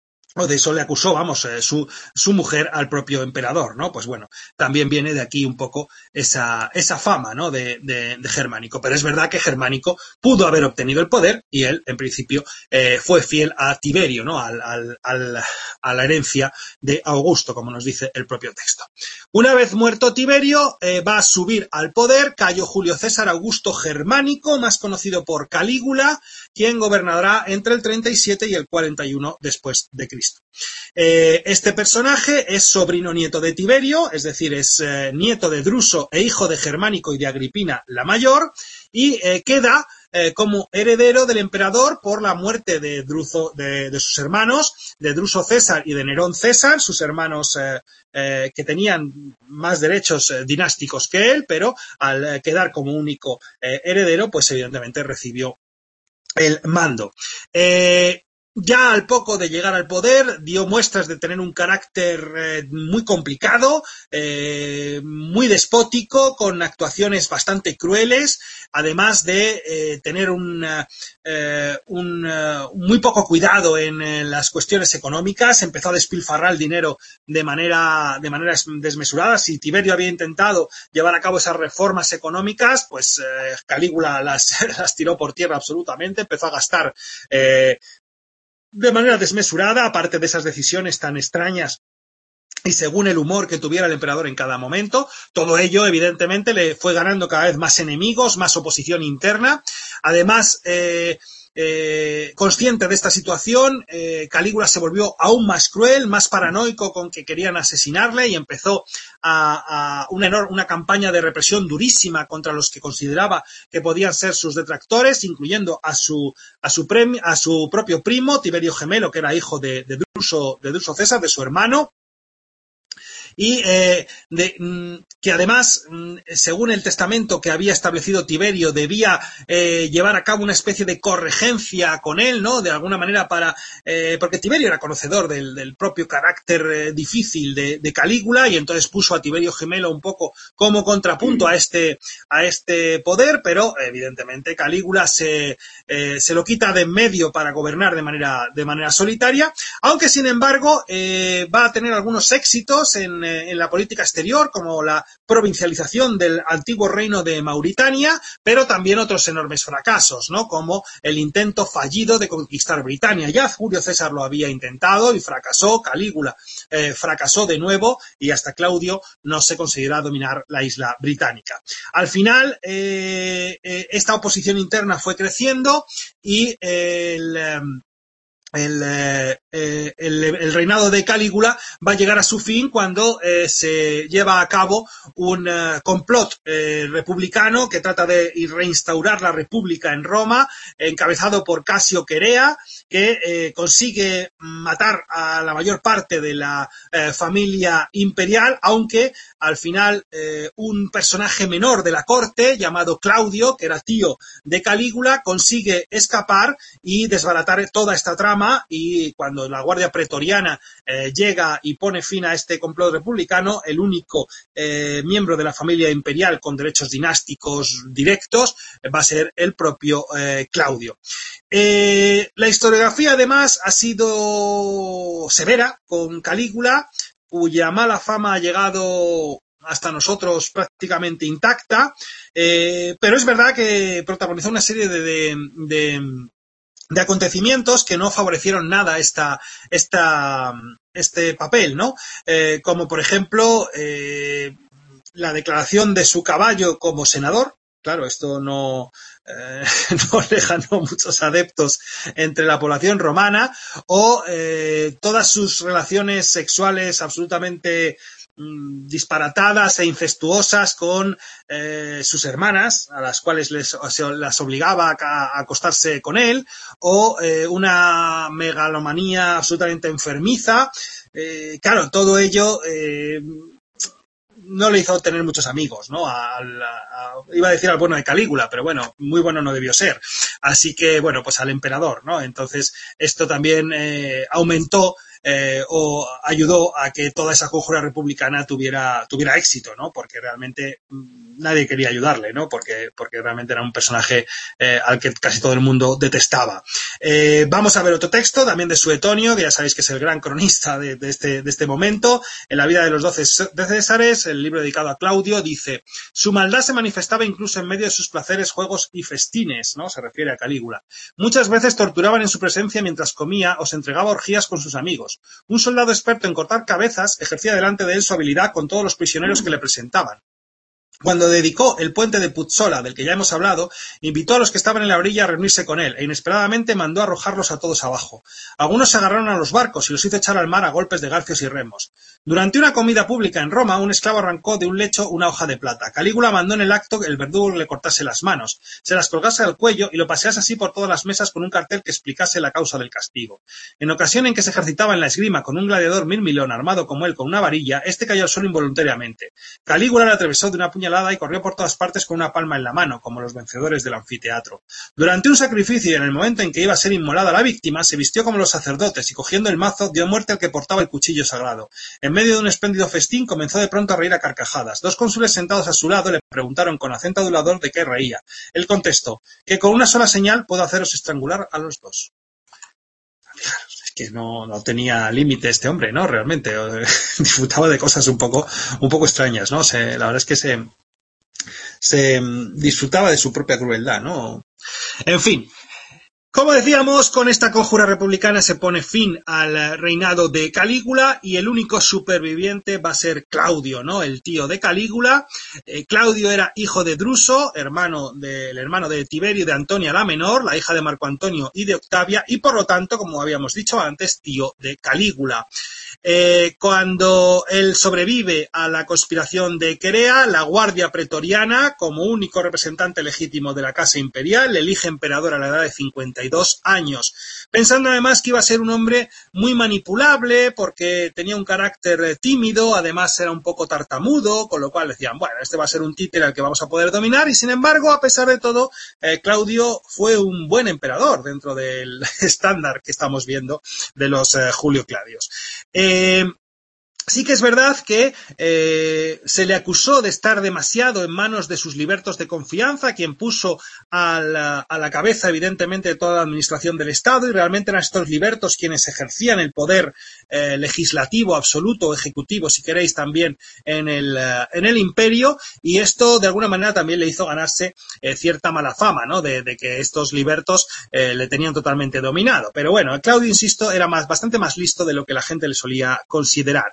O de eso le acusó, vamos, eh, su, su mujer al propio emperador, ¿no? Pues bueno, también viene de aquí un poco esa, esa fama, ¿no? De, de, de Germánico. Pero es verdad que Germánico pudo haber obtenido el poder y él, en principio, eh, fue fiel a Tiberio, ¿no? Al, al, al, a la herencia de Augusto, como nos dice el propio texto. Una vez muerto Tiberio, eh, va a subir al poder Cayo Julio César Augusto Germánico, más conocido por Calígula, quien gobernará entre el treinta y siete y el cuarenta y uno después de Cristo. Eh, este personaje es sobrino nieto de Tiberio, es decir, es eh, nieto de Druso e hijo de Germánico y de Agripina la mayor, y eh, queda eh, como heredero del emperador por la muerte de, Druso, de, de sus hermanos, de Druso César y de Nerón César, sus hermanos eh, eh, que tenían más derechos eh, dinásticos que él, pero al eh, quedar como único eh, heredero, pues evidentemente recibió el mando. Eh, Ya al poco de llegar al poder dio muestras de tener un carácter eh, muy complicado, eh, muy despótico, con actuaciones bastante crueles, además de eh, tener un, eh, un uh, muy poco cuidado en, en las cuestiones económicas. Empezó a despilfarrar el dinero de manera, de manera desmesurada. Si Tiberio había intentado llevar a cabo esas reformas económicas, pues eh, Calígula las, las tiró por tierra absolutamente, empezó a gastar eh, de manera desmesurada, aparte de esas decisiones tan extrañas y según el humor que tuviera el emperador en cada momento. Todo ello, evidentemente, le fue ganando cada vez más enemigos, más oposición interna. Además, eh, eh, consciente de esta situación, eh, Calígula se volvió aún más cruel, más paranoico con que querían asesinarle y empezó a, a una, enorme, una campaña de represión durísima contra los que consideraba que podían ser sus detractores, incluyendo a su, a su, premi, a su propio primo, Tiberio Gemelo, que era hijo de, de, Druso, de Druso César, de su hermano. Y eh, de, mm, que además, mm, según el testamento que había establecido Tiberio, debía eh, llevar a cabo una especie de corregencia con él, ¿no? De alguna manera para... Eh, porque Tiberio era conocedor del, del propio carácter eh, difícil de, de Calígula y entonces puso a Tiberio Gemelo un poco como contrapunto a este, a este poder, pero evidentemente Calígula se, eh, se lo quita de en medio para gobernar de manera, de manera solitaria, aunque sin embargo eh, va a tener algunos éxitos en en la política exterior, como la provincialización del antiguo reino de Mauritania, pero también otros enormes fracasos, ¿no? Como el intento fallido de conquistar Britania. Ya Julio César lo había intentado y fracasó, Calígula eh, fracasó de nuevo y hasta Claudio no se conseguirá dominar la isla británica. Al final, eh, eh, esta oposición interna fue creciendo y eh, el... Eh, El, eh, el, el reinado de Calígula va a llegar a su fin cuando eh, se lleva a cabo un eh, complot eh, republicano que trata de reinstaurar la república en Roma, encabezado por Casio Querea, que eh, consigue matar a la mayor parte de la eh, familia imperial, aunque al final eh, un personaje menor de la corte llamado Claudio, que era tío de Calígula, consigue escapar y desbaratar toda esta trama fama, y cuando la Guardia Pretoriana eh, llega y pone fin a este complot republicano, el único eh, miembro de la familia imperial con derechos dinásticos directos eh, va a ser el propio eh, Claudio. Eh, la historiografía además ha sido severa con Calígula, cuya mala fama ha llegado hasta nosotros prácticamente intacta, eh, pero es verdad que protagonizó una serie de, de, de, de acontecimientos que no favorecieron nada esta, esta, este papel, ¿no? Eh, como por ejemplo eh, la declaración de su caballo como senador. Claro, esto no, eh, no le ganó muchos adeptos entre la población romana, o eh, todas sus relaciones sexuales absolutamente mmm, disparatadas e incestuosas con eh, sus hermanas, a las cuales les, se, las obligaba a, a acostarse con él, o eh, una megalomanía absolutamente enfermiza. Eh, claro, todo ello Eh, no le hizo tener muchos amigos, ¿no? A, a, a, iba a decir al bueno de Calígula, pero bueno, muy bueno no debió ser. Así que, bueno, pues al emperador, ¿no? Entonces, esto también eh, aumentó eh, o ayudó a que toda esa conjura republicana tuviera, tuviera éxito, ¿no? Porque realmente mmm, nadie quería ayudarle, ¿no? Porque, porque realmente era un personaje eh, al que casi todo el mundo detestaba. Eh, vamos a ver otro texto, también de Suetonio, que ya sabéis que es el gran cronista de, de, este, de este momento. En la vida de los doce de Césares, el libro dedicado a Claudio, dice: su maldad se manifestaba incluso en medio de sus placeres, juegos y festines, ¿no? Se refiere a Calígula. Muchas veces torturaban en su presencia mientras comía o se entregaba a orgías con sus amigos. Un soldado experto en cortar cabezas ejercía delante de él su habilidad con todos los prisioneros que le presentaban. Cuando dedicó el puente de Puzzola, del que ya hemos hablado, invitó a los que estaban en la orilla a reunirse con él, e inesperadamente mandó arrojarlos a todos abajo. Algunos se agarraron a los barcos y los hizo echar al mar a golpes de garfios y remos. Durante una comida pública en Roma, un esclavo arrancó de un lecho una hoja de plata. Calígula mandó en el acto que el verdugo le cortase las manos, se las colgase al cuello y lo pasease así por todas las mesas con un cartel que explicase la causa del castigo. En ocasión en que se ejercitaba en la esgrima con un gladiador mirmilón armado como él con una varilla, este cayó al suelo involuntariamente. Calígula le atravesó de una puñalada y corrió por todas partes con una palma en la mano, como los vencedores del anfiteatro. Durante un sacrificio y en el momento en que iba a ser inmolada la víctima, se vistió como los sacerdotes y, cogiendo el mazo, dio muerte al que portaba el cuchillo sagrado. En medio de un espléndido festín, comenzó de pronto a reír a carcajadas. Dos cónsules sentados a su lado le preguntaron con acento adulador de qué reía. Él contestó: que con una sola señal puedo haceros estrangular a los dos. Fijaros, es que no, no tenía límite este hombre, ¿no? Realmente disfrutaba de cosas un poco, un poco extrañas, ¿no? Se, la verdad es que se se disfrutaba de su propia crueldad, ¿no? En fin, como decíamos, con esta conjura republicana se pone fin al reinado de Calígula y el único superviviente va a ser Claudio, ¿no? El tío de Calígula. Eh, Claudio era hijo de Druso, hermano del hermano de Tiberio y de Antonia la Menor, la hija de Marco Antonio y de Octavia, y por lo tanto, como habíamos dicho antes, tío de Calígula. Eh, cuando él sobrevive a la conspiración de Querea, la Guardia Pretoriana, como único representante legítimo de la Casa Imperial, le elige emperador a la edad de cincuenta y dos años, pensando además que iba a ser un hombre muy manipulable porque tenía un carácter tímido, además era un poco tartamudo, con lo cual decían, bueno, este va a ser un títere al que vamos a poder dominar, y sin embargo, a pesar de todo, eh, Claudio fue un buen emperador dentro del estándar que estamos viendo de los eh, Julio Claudios. Eh, Sí que es verdad que eh, se le acusó de estar demasiado en manos de sus libertos de confianza, quien puso a la, a la cabeza evidentemente de toda la administración del Estado, y realmente eran estos libertos quienes ejercían el poder eh, legislativo absoluto o ejecutivo, si queréis, también en el, uh, en el imperio, y esto de alguna manera también le hizo ganarse eh, cierta mala fama, ¿no? De, de que estos libertos eh, le tenían totalmente dominado. Pero bueno, Claudio, insisto, era más, bastante más listo de lo que la gente le solía considerar.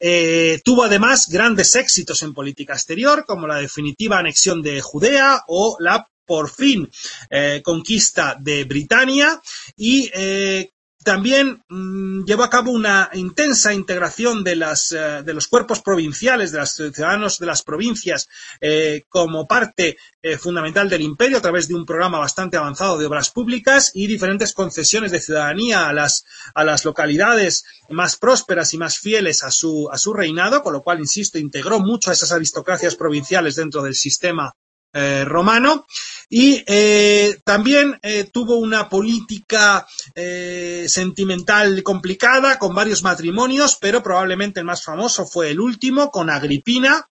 Eh, tuvo además grandes éxitos en política exterior, como la definitiva anexión de Judea o la, por fin, eh, conquista de Britania, y eh, también mmm, llevó a cabo una intensa integración de, las, uh, de los cuerpos provinciales, de los ciudadanos de las provincias, eh, como parte eh, fundamental del imperio, a través de un programa bastante avanzado de obras públicas y diferentes concesiones de ciudadanía a las, a las localidades más prósperas y más fieles a su, a su reinado, con lo cual, insisto, integró mucho a esas aristocracias provinciales dentro del sistema eh, romano. Y eh, también eh, tuvo una política eh, sentimental complicada, con varios matrimonios, pero probablemente el más famoso fue el último, con Agripina,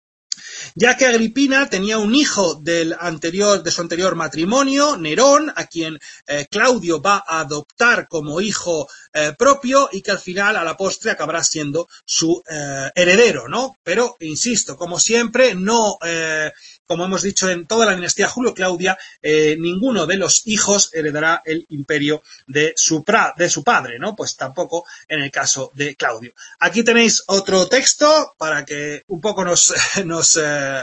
ya que Agripina tenía un hijo del anterior, de su anterior matrimonio, Nerón, a quien eh, Claudio va a adoptar como hijo eh, propio y que al final, a la postre, acabará siendo su eh, heredero, ¿no? Pero, insisto, como siempre, no... Eh, como hemos dicho en toda la dinastía Julio-Claudia, eh, ninguno de los hijos heredará el imperio de su, pra, de su padre, ¿no? Pues tampoco en el caso de Claudio. Aquí tenéis otro texto para que un poco nos, nos, eh,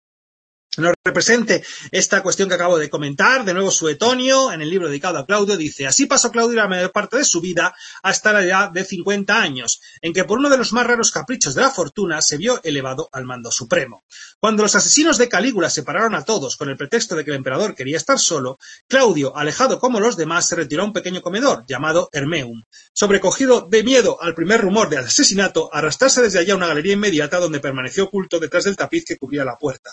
nos represente esta cuestión que acabo de comentar. De nuevo, Suetonio, en el libro dedicado a Claudio, dice: así pasó Claudio la mayor parte de su vida hasta la edad de cincuenta años, en que por uno de los más raros caprichos de la fortuna se vio elevado al mando supremo. Cuando los asesinos de Calígula separaron a todos con el pretexto de que el emperador quería estar solo, Claudio, alejado como los demás, se retiró a un pequeño comedor llamado Hermeum. Sobrecogido de miedo al primer rumor del asesinato, arrastrarse desde allá a una galería inmediata donde permaneció oculto detrás del tapiz que cubría la puerta.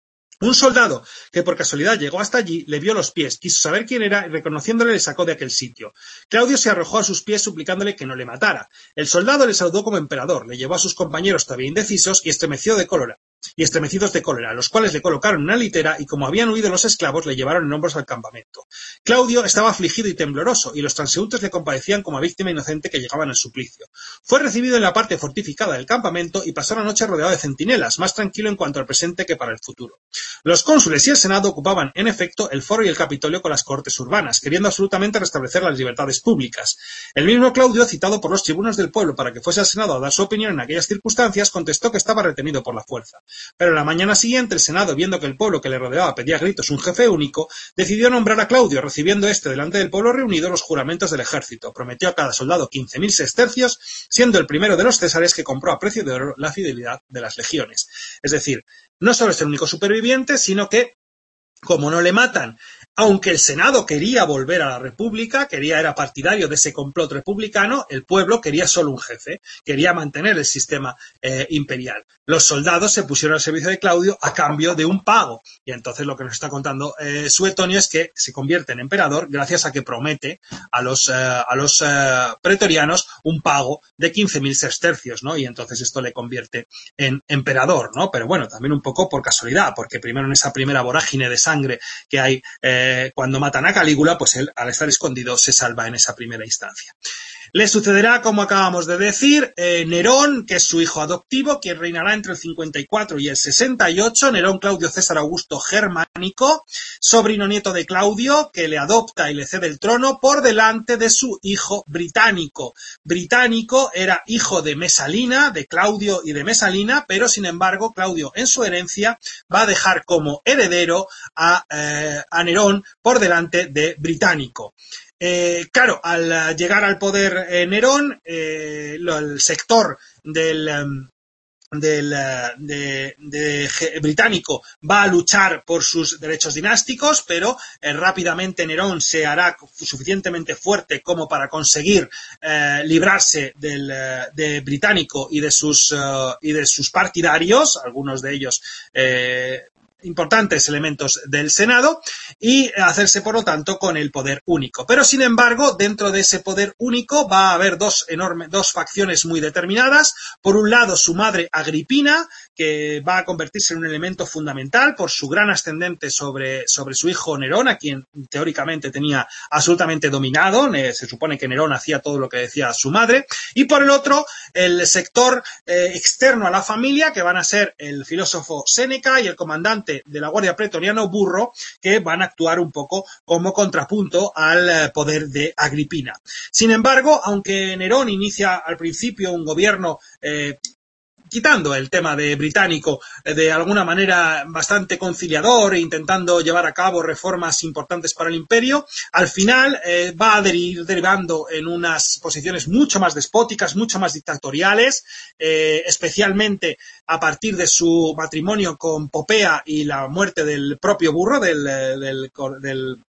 Un soldado, que por casualidad llegó hasta allí, le vio los pies, quiso saber quién era y reconociéndole le sacó de aquel sitio. Claudio se arrojó a sus pies suplicándole que no le matara. El soldado le saludó como emperador, le llevó a sus compañeros todavía indecisos y estremeció de cólera. y estremecidos de cólera, los cuales le colocaron en una litera y como habían huido los esclavos le llevaron en hombros al campamento. Claudio estaba afligido y tembloroso y los transeúntes le compadecían como a víctima inocente que llegaban al suplicio. Fue recibido en la parte fortificada del campamento y pasó la noche rodeado de centinelas, más tranquilo en cuanto al presente que para el futuro. Los cónsules y el senado ocupaban en efecto el foro y el capitolio con las cortes urbanas, queriendo absolutamente restablecer las libertades públicas. El mismo Claudio, citado por los tribunos del pueblo para que fuese al senado a dar su opinión en aquellas circunstancias, contestó que estaba retenido por la fuerza. Pero la mañana siguiente el senado, viendo que el pueblo que le rodeaba pedía a gritos un jefe único, decidió nombrar a Claudio, recibiendo éste delante del pueblo reunido los juramentos del ejército. Prometió a cada soldado quince mil sestercios, siendo el primero de los césares que compró a precio de oro la fidelidad de las legiones. Es decir, no solo es el único superviviente, sino que, como no le matan, aunque el Senado quería volver a la República, quería, era partidario de ese complot republicano, el pueblo quería solo un jefe, quería mantener el sistema eh, imperial. Los soldados se pusieron al servicio de Claudio a cambio de un pago. Y entonces lo que nos está contando eh, Suetonio es que se convierte en emperador gracias a que promete a los, eh, a los eh, pretorianos un pago de quince mil sestercios, ¿no? Y entonces esto le convierte en emperador, ¿no? Pero bueno, también un poco por casualidad, porque primero en esa primera vorágine de sangre que hay eh, cuando matan a Calígula, pues él, al estar escondido, se salva en esa primera instancia. Le sucederá, como acabamos de decir, eh, Nerón, que es su hijo adoptivo, quien reinará entre el cincuenta y cuatro y el sesenta y ocho, Nerón Claudio César Augusto Germánico, sobrino nieto de Claudio, que le adopta y le cede el trono por delante de su hijo Británico. Británico era hijo de Mesalina, de Claudio y de Mesalina, pero sin embargo Claudio en su herencia va a dejar como heredero a, eh, a Nerón por delante de Británico. Eh, claro, al llegar al poder eh, Nerón, eh, lo, el sector del, um, del de, de, de, británico va a luchar por sus derechos dinásticos, pero eh, rápidamente Nerón se hará suficientemente fuerte como para conseguir eh, librarse del de británico y de sus uh, y de sus partidarios, algunos de ellos eh, importantes elementos del Senado, y hacerse, por lo tanto, con el poder único. Pero, sin embargo, dentro de ese poder único va a haber dos enormes, dos facciones muy determinadas. Por un lado, su madre Agripina, que va a convertirse en un elemento fundamental por su gran ascendente sobre, sobre su hijo Nerón, a quien teóricamente tenía absolutamente dominado. Se supone que Nerón hacía todo lo que decía su madre. Y por el otro, el sector eh, externo a la familia, que van a ser el filósofo Séneca y el comandante de la Guardia Pretoriano Burro, que van a actuar un poco como contrapunto al poder de Agripina. Sin embargo, aunque Nerón inicia al principio un gobierno eh, quitando el tema de británico, de alguna manera bastante conciliador e intentando llevar a cabo reformas importantes para el imperio, al final eh, va a ir derivando en unas posiciones mucho más despóticas, mucho más dictatoriales, eh, especialmente a partir de su matrimonio con Popea y la muerte del propio Burro, del, del, del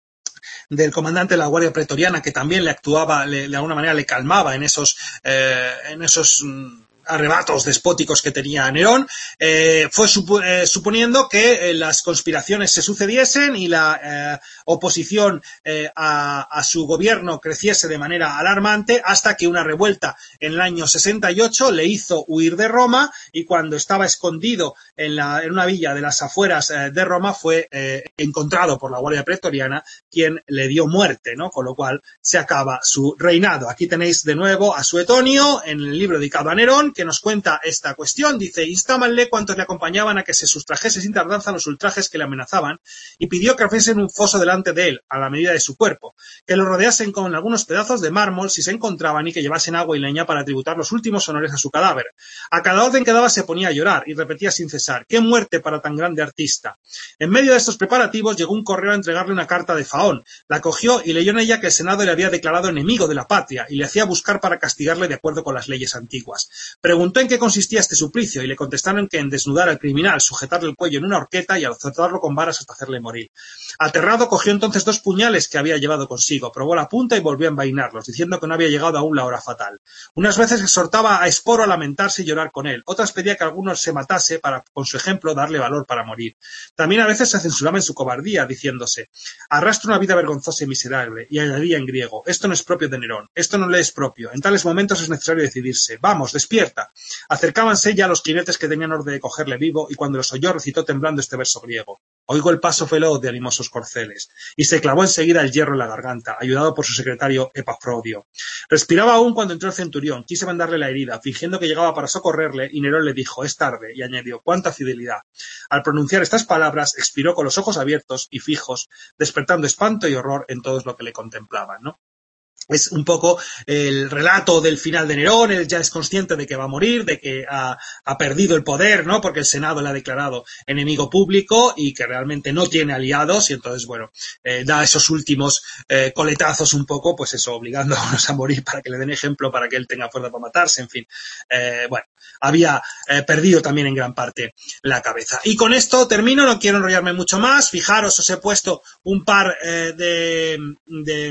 del comandante de la Guardia Pretoriana, que también le actuaba, le, de alguna manera le calmaba en esos, eh, en esos arrebatos despóticos que tenía Nerón, eh, fue supo, eh, suponiendo que eh, las conspiraciones se sucediesen y la eh, oposición eh, a, a su gobierno creciese de manera alarmante, hasta que una revuelta en el año sesenta y ocho le hizo huir de Roma, y cuando estaba escondido en, la, en una villa de las afueras eh, de Roma fue eh, encontrado por la Guardia Pretoriana, quien le dio muerte, ¿no? Con lo cual se acaba su reinado. Aquí tenéis de nuevo a Suetonio en el libro dedicado a Nerón, que nos cuenta esta cuestión. Dice: instábanle cuantos le acompañaban a que se sustrajese sin tardanza los ultrajes que le amenazaban, y pidió que abriesen un foso delante de él, a la medida de su cuerpo, que lo rodeasen con algunos pedazos de mármol si se encontraban, y que llevasen agua y leña para tributar los últimos honores a su cadáver. A cada orden que daba se ponía a llorar y repetía sin cesar: ¡qué muerte para tan grande artista! En medio de estos preparativos llegó un correo a entregarle una carta de Faón. La cogió y leyó en ella que el Senado le había declarado enemigo de la patria y le hacía buscar para castigarle de acuerdo con las leyes antiguas. Preguntó en qué consistía este suplicio y le contestaron que en desnudar al criminal, sujetarle el cuello en una horqueta y azotarlo con varas hasta hacerle morir. Aterrado, cogió entonces dos puñales que había llevado consigo, probó la punta y volvió a envainarlos, diciendo que no había llegado aún la hora fatal. Unas veces exhortaba a Esporo a lamentarse y llorar con él, otras pedía que alguno se matase para, con su ejemplo, darle valor para morir. También a veces se censuraba en su cobardía, diciéndose: arrastra una vida vergonzosa y miserable, y añadía en griego: esto no es propio de Nerón, esto no le es propio, en tales momentos es necesario decidirse, vamos, despierta. Acercábanse ya los jinetes que tenían orden de cogerle vivo, y cuando los oyó recitó temblando este verso griego: oigo el paso veloz de animosos corceles, y se clavó enseguida el hierro en la garganta, ayudado por su secretario Epafrodio. Respiraba aún cuando entró el centurión, quise vendarle la herida, fingiendo que llegaba para socorrerle, y Nerón le dijo: es tarde, y añadió: cuánta fidelidad. Al pronunciar estas palabras, expiró con los ojos abiertos y fijos, despertando espanto y horror en todos los que le contemplaban, ¿no? Es un poco el relato del final de Nerón. Él ya es consciente de que va a morir, de que ha, ha perdido el poder, ¿no? Porque el Senado le ha declarado enemigo público y que realmente no tiene aliados, y entonces, bueno, eh, da esos últimos eh, coletazos un poco, pues eso, obligando a unos a morir para que le den ejemplo, para que él tenga fuerza para matarse, en fin. Eh, bueno, había eh, perdido también en gran parte la cabeza. Y con esto termino, no quiero enrollarme mucho más. Fijaros, os he puesto un par eh, de... de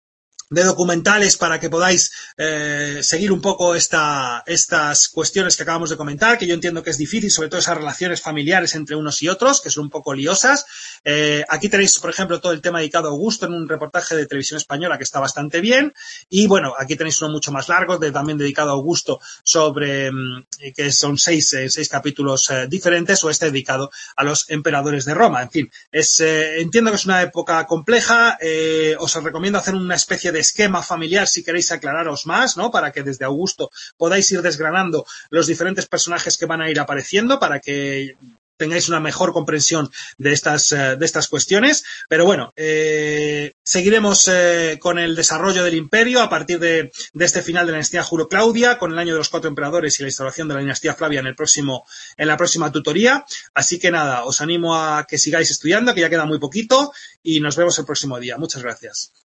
de documentales para que podáis eh, seguir un poco esta, estas cuestiones que acabamos de comentar, que yo entiendo que es difícil, sobre todo esas relaciones familiares entre unos y otros, que son un poco liosas. Eh, aquí tenéis, por ejemplo, todo el tema dedicado a Augusto en un reportaje de Televisión Española que está bastante bien, y bueno, aquí tenéis uno mucho más largo, de, también dedicado a Augusto, sobre que son seis, eh, seis capítulos eh, diferentes, o este dedicado a los emperadores de Roma. En fin, es, eh, entiendo que es una época compleja. Eh, os recomiendo hacer una especie de esquema familiar si queréis aclararos más, ¿no? Para que desde Augusto podáis ir desgranando los diferentes personajes que van a ir apareciendo, para que tengáis una mejor comprensión de estas, uh, de estas cuestiones. Pero bueno, eh, seguiremos eh, con el desarrollo del imperio a partir de, de este final de la dinastía Julio-Claudia, con el año de los cuatro emperadores y la instauración de la dinastía Flavia en el próximo, en la próxima tutoría. Así que nada, os animo a que sigáis estudiando, que ya queda muy poquito, y nos vemos el próximo día. Muchas gracias.